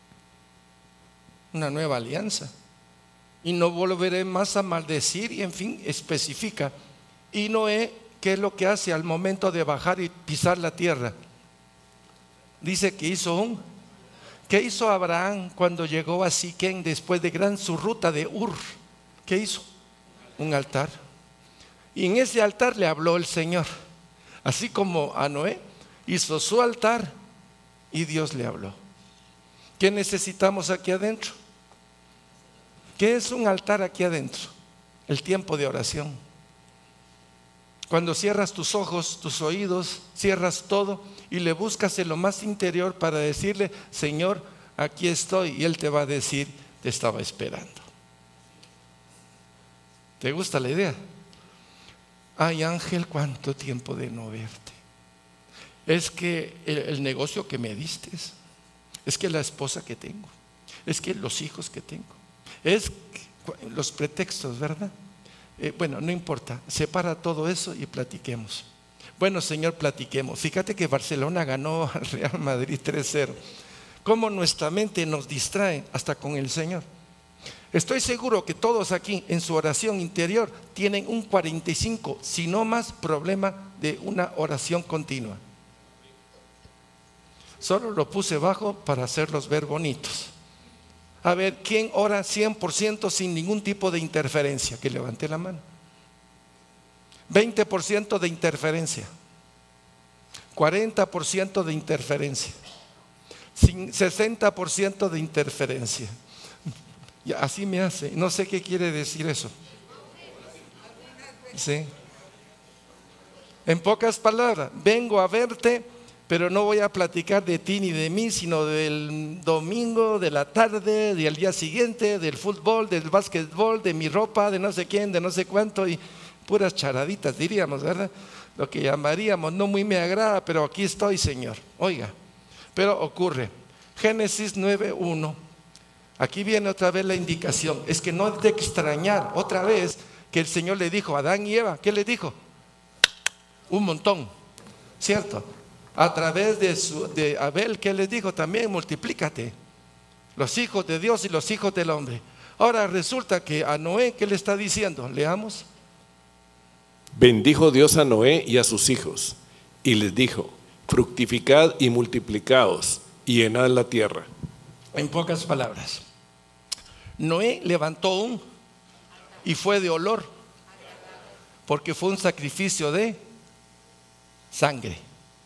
[SPEAKER 1] una nueva alianza. Y no volveré más a maldecir, y en fin, especifica. Y Noé, ¿qué es lo que hace al momento de bajar y pisar la tierra? Dice que hizo un... ¿Qué hizo Abraham cuando llegó a Siquén después de gran su ruta de Ur? ¿Qué hizo? Un altar. Y en ese altar le habló el Señor. Así como a Noé hizo su altar y Dios le habló. ¿Qué necesitamos aquí adentro? ¿Qué es un altar aquí adentro? El tiempo de oración. Cuando cierras tus ojos, tus oídos, cierras todo y le buscas en lo más interior para decirle: Señor, aquí estoy. Y Él te va a decir: te estaba esperando. ¿Te gusta la idea? Ay, Ángel, cuánto tiempo de no verte. Es que el, el negocio que me diste, es que la esposa que tengo, es que los hijos que tengo, es que, los pretextos, ¿verdad? Eh, bueno, no importa, separa todo eso y platiquemos. Bueno, Señor, platiquemos. Fíjate que Barcelona ganó al Real Madrid tres cero. Cómo nuestra mente nos distrae hasta con el Señor. Estoy seguro que todos aquí en su oración interior tienen un cuarenta y cinco, si no más, problema de una oración continua. Solo lo puse bajo para hacerlos ver bonitos. A ver, ¿quién ora cien por ciento sin ningún tipo de interferencia? Que levante la mano. veinte por ciento de interferencia. cuarenta por ciento de interferencia, sesenta por ciento de interferencia. Y así me hace, no sé qué quiere decir eso. ¿Sí? En pocas palabras, vengo a verte, pero no voy a platicar de ti ni de mí, sino del domingo, de la tarde, del día siguiente, del fútbol, del básquetbol, de mi ropa, de no sé quién, de no sé cuánto, y puras charaditas diríamos, ¿verdad? Lo que llamaríamos, no muy me agrada, pero aquí estoy, Señor. Oiga, pero ocurre. Génesis nueve uno. Aquí viene otra vez la indicación. Es que no es de extrañar otra vez que el Señor le dijo a Adán y Eva, ¿qué le dijo? Un montón, ¿cierto? A través de, su, de Abel, ¿qué les dijo? También multiplícate, los hijos de Dios y los hijos del hombre. Ahora resulta que a Noé, ¿qué le está diciendo? Leamos.
[SPEAKER 2] Bendijo Dios a Noé y a sus hijos, y les dijo: fructificad y multiplicaos, y llenad la tierra.
[SPEAKER 1] En pocas palabras, Noé levantó un y fue de olor, porque fue un sacrificio de sangre.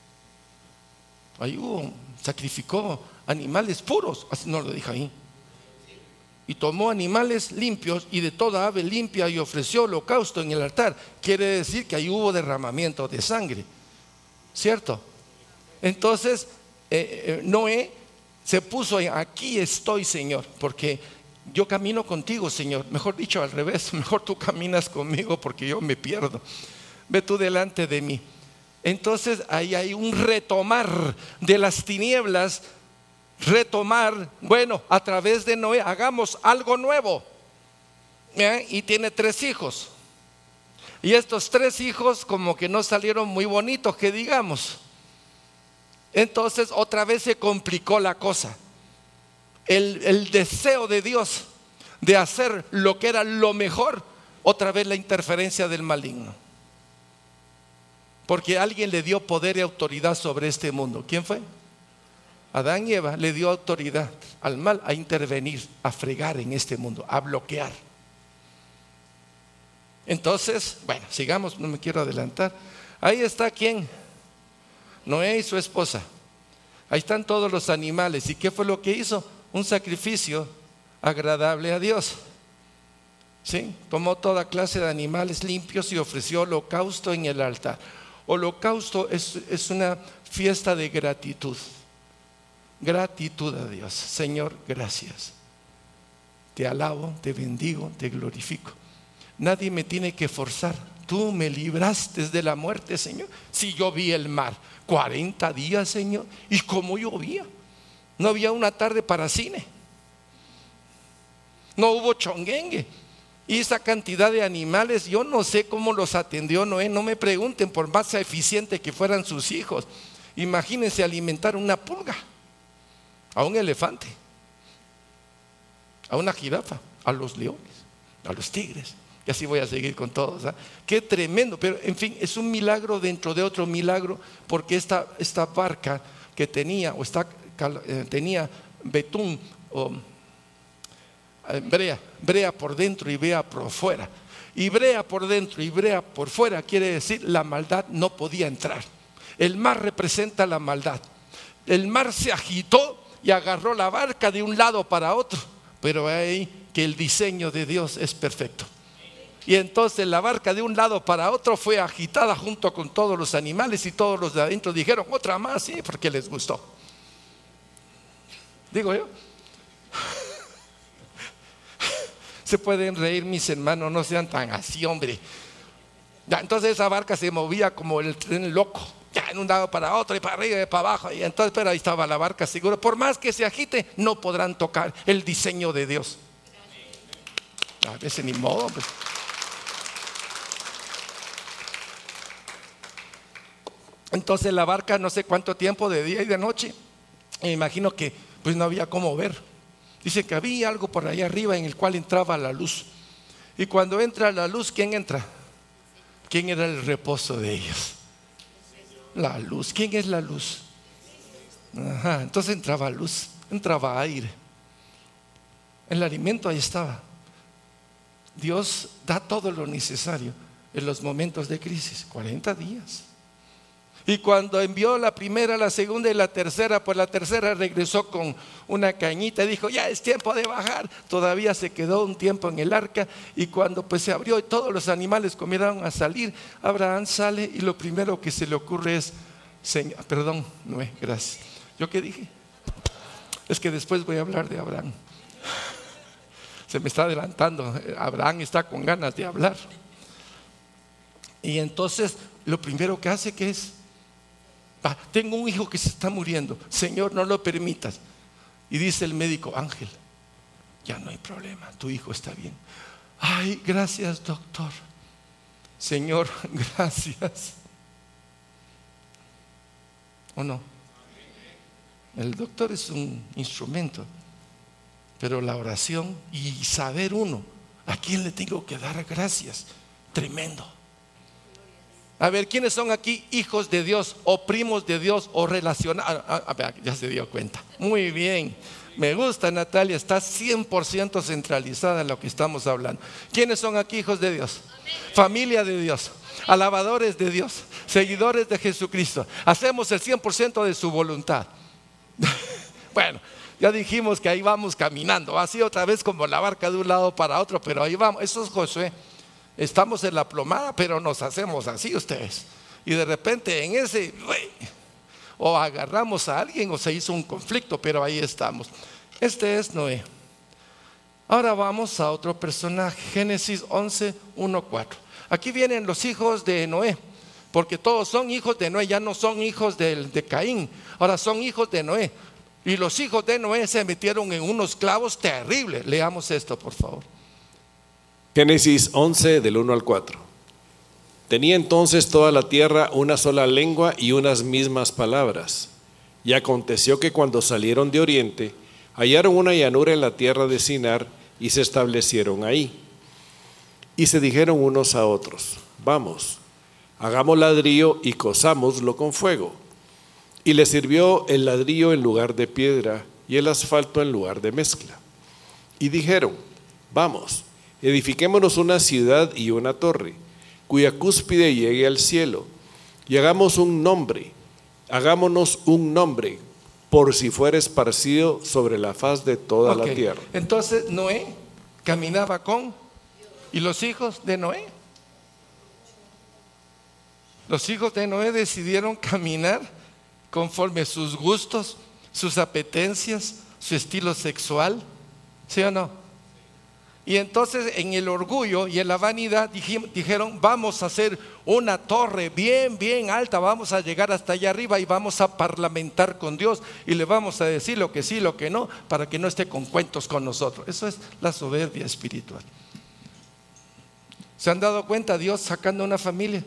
[SPEAKER 1] Ahí hubo, sacrificó animales puros, así no lo dije ahí. Y tomó animales limpios y de toda ave limpia y ofreció holocausto en el altar. Quiere decir que ahí hubo derramamiento de sangre, ¿cierto? Entonces eh, eh, Noé se puso en, aquí estoy, Señor, porque yo camino contigo, Señor. Mejor dicho, al revés, mejor tú caminas conmigo porque yo me pierdo. Ve tú delante de mí. Entonces ahí hay un retomar de las tinieblas, retomar, bueno, a través de Noé, hagamos algo nuevo. ¿Eh? Y tiene tres hijos. Y estos tres hijos como que no salieron muy bonitos, que digamos. Entonces otra vez se complicó la cosa. El, el deseo de Dios de hacer lo que era lo mejor, otra vez la interferencia del maligno. Porque alguien le dio poder y autoridad sobre este mundo. ¿Quién fue? Adán y Eva le dio autoridad al mal a intervenir, a fregar en este mundo, a bloquear. Entonces, bueno, sigamos, no me quiero adelantar. Ahí está ¿quién? Noé y su esposa. Ahí están todos los animales. ¿Y qué fue lo que hizo? Un sacrificio agradable a Dios. ¿Sí? Tomó toda clase de animales limpios y ofreció holocausto en el altar. Holocausto es, es una fiesta de gratitud. Gratitud a Dios. Señor, gracias. Te alabo, te bendigo, te glorifico. Nadie me tiene que forzar. Tú me libraste de la muerte, Señor. Si yo vi el mar cuarenta días, Señor, y cómo llovía. No había una tarde para cine. No hubo chonguengue. Y esa cantidad de animales, yo no sé cómo los atendió Noé. No me pregunten, por más eficiente que fueran sus hijos. Imagínense alimentar una pulga, a un elefante, a una jirafa, a los leones, a los tigres. Y así voy a seguir con todos, ¿eh? Qué tremendo, pero en fin, es un milagro dentro de otro milagro, porque esta, esta barca que tenía, o esta, eh, tenía betún, o eh, brea, brea por dentro y brea por fuera. Y brea por dentro y brea por fuera quiere decir la maldad no podía entrar. El mar representa la maldad. El mar se agitó y agarró la barca de un lado para otro, pero ahí que el diseño de Dios es perfecto. Y entonces la barca de un lado para otro fue agitada junto con todos los animales, y todos los de adentro dijeron otra más, sí, porque les gustó. Digo yo. Se pueden reír mis hermanos, no sean tan así, hombre. Ya, entonces esa barca se movía como el tren loco, ya en un lado para otro y para arriba y para abajo. Y entonces, pero ahí estaba la barca segura. Por más que se agite, no podrán tocar el diseño de Dios. A veces ni modo, pues. Entonces la barca no sé cuánto tiempo, de día y de noche. Me imagino que pues no había cómo ver. Dice que había algo por allá arriba en el cual entraba la luz. Y cuando entra la luz, ¿quién entra? ¿Quién era el reposo de ellos? La luz. ¿Quién es la luz? Ajá, entonces entraba luz, entraba aire. El alimento ahí estaba. Dios da todo lo necesario en los momentos de crisis. cuarenta días. Y cuando envió la primera, la segunda y la tercera, pues la tercera regresó con una cañita y dijo, ya es tiempo de bajar. Todavía se quedó un tiempo en el arca, y cuando pues se abrió y todos los animales comenzaron a salir, Abraham sale y lo primero que se le ocurre es, Señor, perdón, Noé, gracias. ¿Yo qué dije? Es que después voy a hablar de Abraham. Se me está adelantando, Abraham está con ganas de hablar. Y entonces lo primero que hace que es, ah, tengo un hijo que se está muriendo, Señor, no lo permitas. Y dice el médico, Ángel, ya no hay problema, tu hijo está bien. Ay, gracias, doctor. Señor, gracias. ¿O no? El doctor es un instrumento, pero la oración y saber uno a quién le tengo que dar gracias, tremendo. A ver, ¿quiénes son aquí hijos de Dios o primos de Dios o relacionados? Ah, ah, ya se dio cuenta. Muy bien, me gusta, Natalia, está cien por ciento centralizada en lo que estamos hablando. ¿Quiénes son aquí hijos de Dios? Amén. Familia de Dios, alabadores de Dios, seguidores de Jesucristo. Hacemos el cien por ciento de su voluntad. Bueno, ya dijimos que ahí vamos caminando, así otra vez como la barca de un lado para otro, pero ahí vamos. Eso es Josué. Estamos en la plomada, pero nos hacemos así ustedes. Y de repente en ese, o agarramos a alguien o se hizo un conflicto, pero ahí estamos. Este es Noé. Ahora vamos a otro personaje, Génesis once, uno, cuatro. Aquí vienen los hijos de Noé, porque todos son hijos de Noé, ya no son hijos de, de Caín, ahora son hijos de Noé. Y los hijos de Noé se metieron en unos clavos terribles. Leamos esto, por favor.
[SPEAKER 2] Génesis once, del uno al cuatro. Tenía entonces toda la tierra una sola lengua y unas mismas palabras. Y aconteció que cuando salieron de oriente, hallaron una llanura en la tierra de Sinar y se establecieron ahí. Y se dijeron unos a otros, vamos, hagamos ladrillo y cozámoslo con fuego. Y les sirvió el ladrillo en lugar de piedra y el asfalto en lugar de mezcla. Y dijeron, vamos, edifiquémonos una ciudad y una torre, cuya cúspide llegue al cielo, y hagamos un nombre, hagámonos un nombre, por si fuera esparcido sobre la faz de toda okay. la tierra.
[SPEAKER 1] Entonces Noé caminaba con, ¿y los hijos de Noé? Los hijos de Noé decidieron caminar conforme sus gustos, sus apetencias, su estilo sexual, ¿sí o no? Y entonces en el orgullo y en la vanidad dijeron, vamos a hacer una torre bien, bien alta, vamos a llegar hasta allá arriba y vamos a parlamentar con Dios y le vamos a decir lo que sí, lo que no, para que no esté con cuentos con nosotros. Eso es la soberbia espiritual. ¿Se han dado cuenta Dios sacando una familia?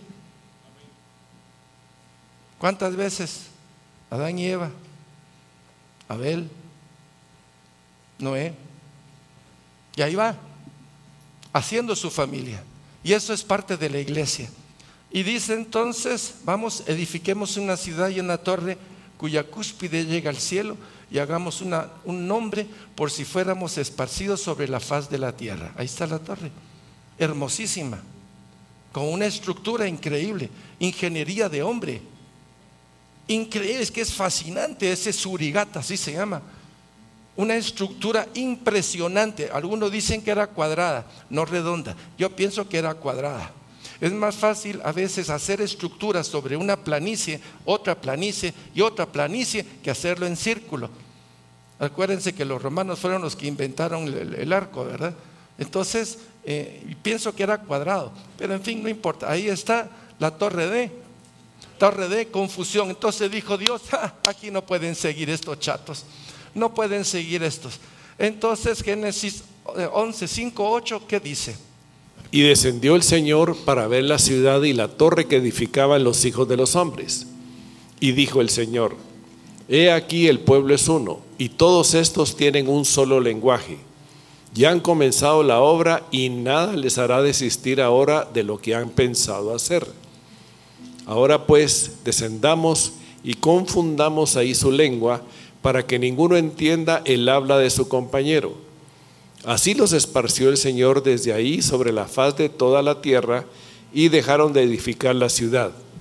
[SPEAKER 1] ¿Cuántas veces? Adán y Eva, Abel, Noé, y ahí va, haciendo su familia. Y eso es parte de la iglesia. Y dice entonces, vamos, edifiquemos una ciudad y una torre cuya cúspide llega al cielo y hagamos una, un nombre por si fuéramos esparcidos sobre la faz de la tierra. Ahí está la torre, hermosísima, con una estructura increíble, ingeniería de hombre. Increíble, es que es fascinante ese surigata, así se llama. Una estructura impresionante. Algunos dicen que era cuadrada, no redonda. Yo pienso que era cuadrada. Es más fácil a veces hacer estructuras sobre una planicie, otra planicie y otra planicie que hacerlo en círculo. Acuérdense que los romanos fueron los que inventaron el, el arco, ¿verdad? Entonces, eh, pienso que era cuadrado. Pero en fin, no importa. Ahí está la torre de... torre de confusión. Entonces dijo Dios, ah, aquí no pueden seguir estos chatos, no pueden seguir estos. Entonces Génesis once, cinco, ocho, ¿qué dice?
[SPEAKER 2] Y descendió el Señor para ver la ciudad y la torre que edificaban los hijos de los hombres. Y dijo el Señor, he aquí el pueblo es uno, y todos estos tienen un solo lenguaje. Ya han comenzado la obra y nada les hará desistir ahora de lo que han pensado hacer. Ahora pues descendamos y confundamos ahí su lengua para que ninguno entienda el habla de su compañero. Así los esparció el Señor desde ahí sobre la faz de toda la tierra y dejaron de edificar la ciudad.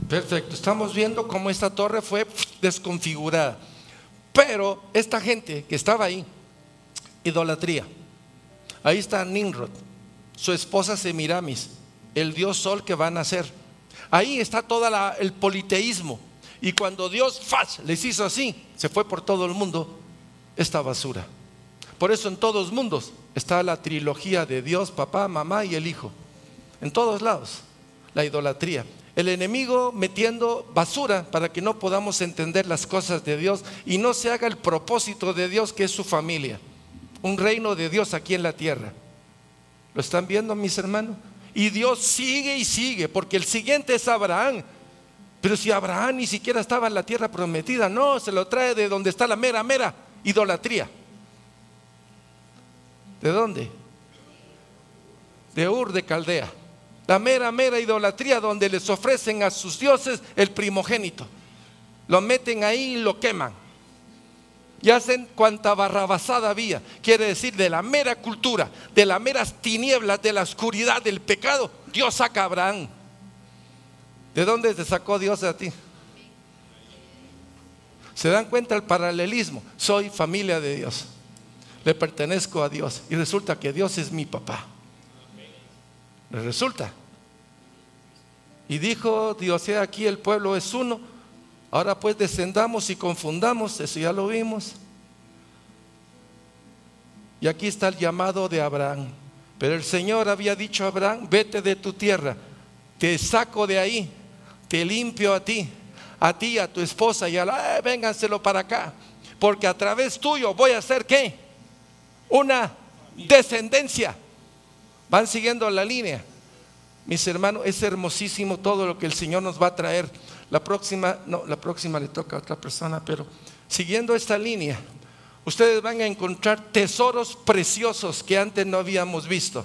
[SPEAKER 1] Perfecto, estamos viendo cómo esta torre fue desconfigurada. Pero esta gente que estaba ahí, idolatría. Ahí está Nimrod, su esposa Semiramis, el dios sol que va a nacer. Ahí está todo el politeísmo. Y cuando Dios ¡fach! Les hizo así, se fue por todo el mundo esta basura. Por eso en todos los mundos está la trilogía de Dios, papá, mamá y el hijo. En todos lados, la idolatría. El enemigo metiendo basura para que no podamos entender las cosas de Dios y no se haga el propósito de Dios, que es su familia. Un reino de Dios aquí en la tierra. ¿Lo están viendo, mis hermanos? Y Dios sigue y sigue, porque el siguiente es Abraham. Pero si Abraham ni siquiera estaba en la tierra prometida, no, se lo trae de donde está la mera, mera idolatría. ¿De dónde? De Ur de Caldea. La mera, mera idolatría, donde les ofrecen a sus dioses el primogénito. Lo meten ahí y lo queman. Y hacen cuanta barrabasada había. Quiere decir, de la mera cultura, de las meras tinieblas, de la oscuridad, del pecado, Dios saca a Abraham. ¿De dónde te sacó Dios a ti? ¿Se dan cuenta el paralelismo? Soy familia de Dios, le pertenezco a Dios y resulta que Dios es mi papá. ¿Le resulta? Y dijo Dios: he aquí el pueblo es uno. Ahora pues descendamos y confundamos. Eso ya lo vimos. Y aquí está el llamado de Abraham. Pero el Señor había dicho a Abraham: vete de tu tierra, te saco de ahí, te limpio a ti, a ti, a tu esposa y a la, eh, vénganselo para acá, porque a través tuyo voy a hacer ¿qué? Una descendencia. Van siguiendo la línea. Mis hermanos, es hermosísimo todo lo que el Señor nos va a traer. La próxima, no, la próxima le toca a otra persona, pero siguiendo esta línea, ustedes van a encontrar tesoros preciosos que antes no habíamos visto.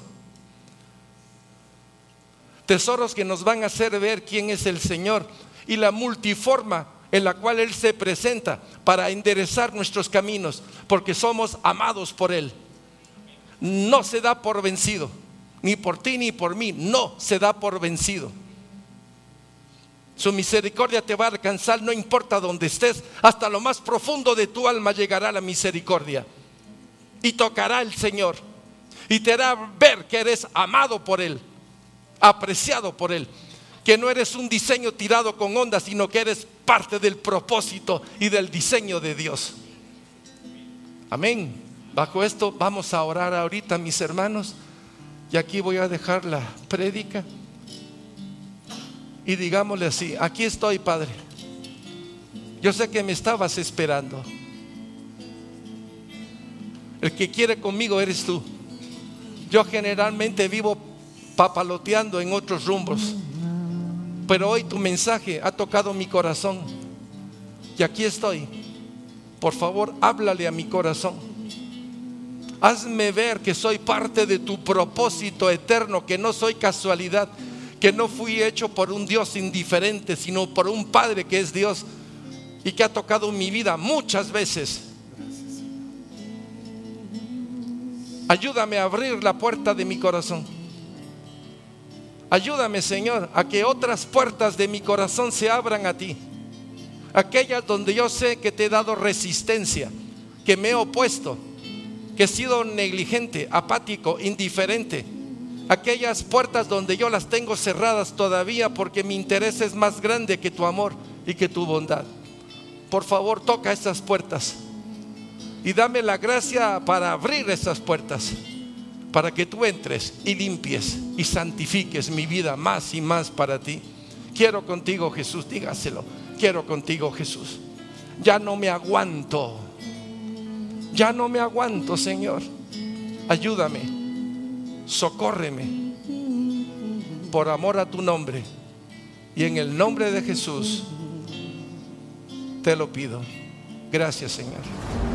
[SPEAKER 1] Tesoros que nos van a hacer ver quién es el Señor y la multiforma en la cual Él se presenta para enderezar nuestros caminos, porque somos amados por Él. No se da por vencido, ni por ti ni por mí, no se da por vencido. Su misericordia te va a alcanzar, no importa dónde estés, hasta lo más profundo de tu alma llegará la misericordia y tocará el Señor y te hará ver que eres amado por Él, apreciado por Él, que no eres un diseño tirado con ondas, sino que eres parte del propósito y del diseño de Dios. Amén. Bajo esto vamos a orar ahorita, mis hermanos, y aquí voy a dejar la prédica y digámosle así: aquí estoy, Padre, yo sé que me estabas esperando. El que quiere conmigo eres tú. Yo generalmente vivo papaloteando en otros rumbos, pero hoy tu mensaje ha tocado mi corazón y aquí estoy. Por favor, háblale a mi corazón. Hazme ver que soy parte de tu propósito eterno, que no soy casualidad, que no fui hecho por un Dios indiferente, sino por un Padre que es Dios y que ha tocado mi vida muchas veces. Ayúdame a abrir la puerta de mi corazón. Ayúdame, Señor, a que otras puertas de mi corazón se abran a ti. Aquellas donde yo sé que te he dado resistencia, que me he opuesto, que he sido negligente, apático, indiferente. Aquellas puertas donde yo las tengo cerradas todavía porque mi interés es más grande que tu amor y que tu bondad. Por favor, toca esas puertas y dame la gracia para abrir esas puertas, para que tú entres y limpies y santifiques mi vida más y más para ti. Quiero contigo, Jesús, dígaselo. Quiero contigo, Jesús. Ya no me aguanto. Ya no me aguanto, Señor. Ayúdame, socórreme por amor a tu nombre. Y en el nombre de Jesús te lo pido. Gracias, Señor.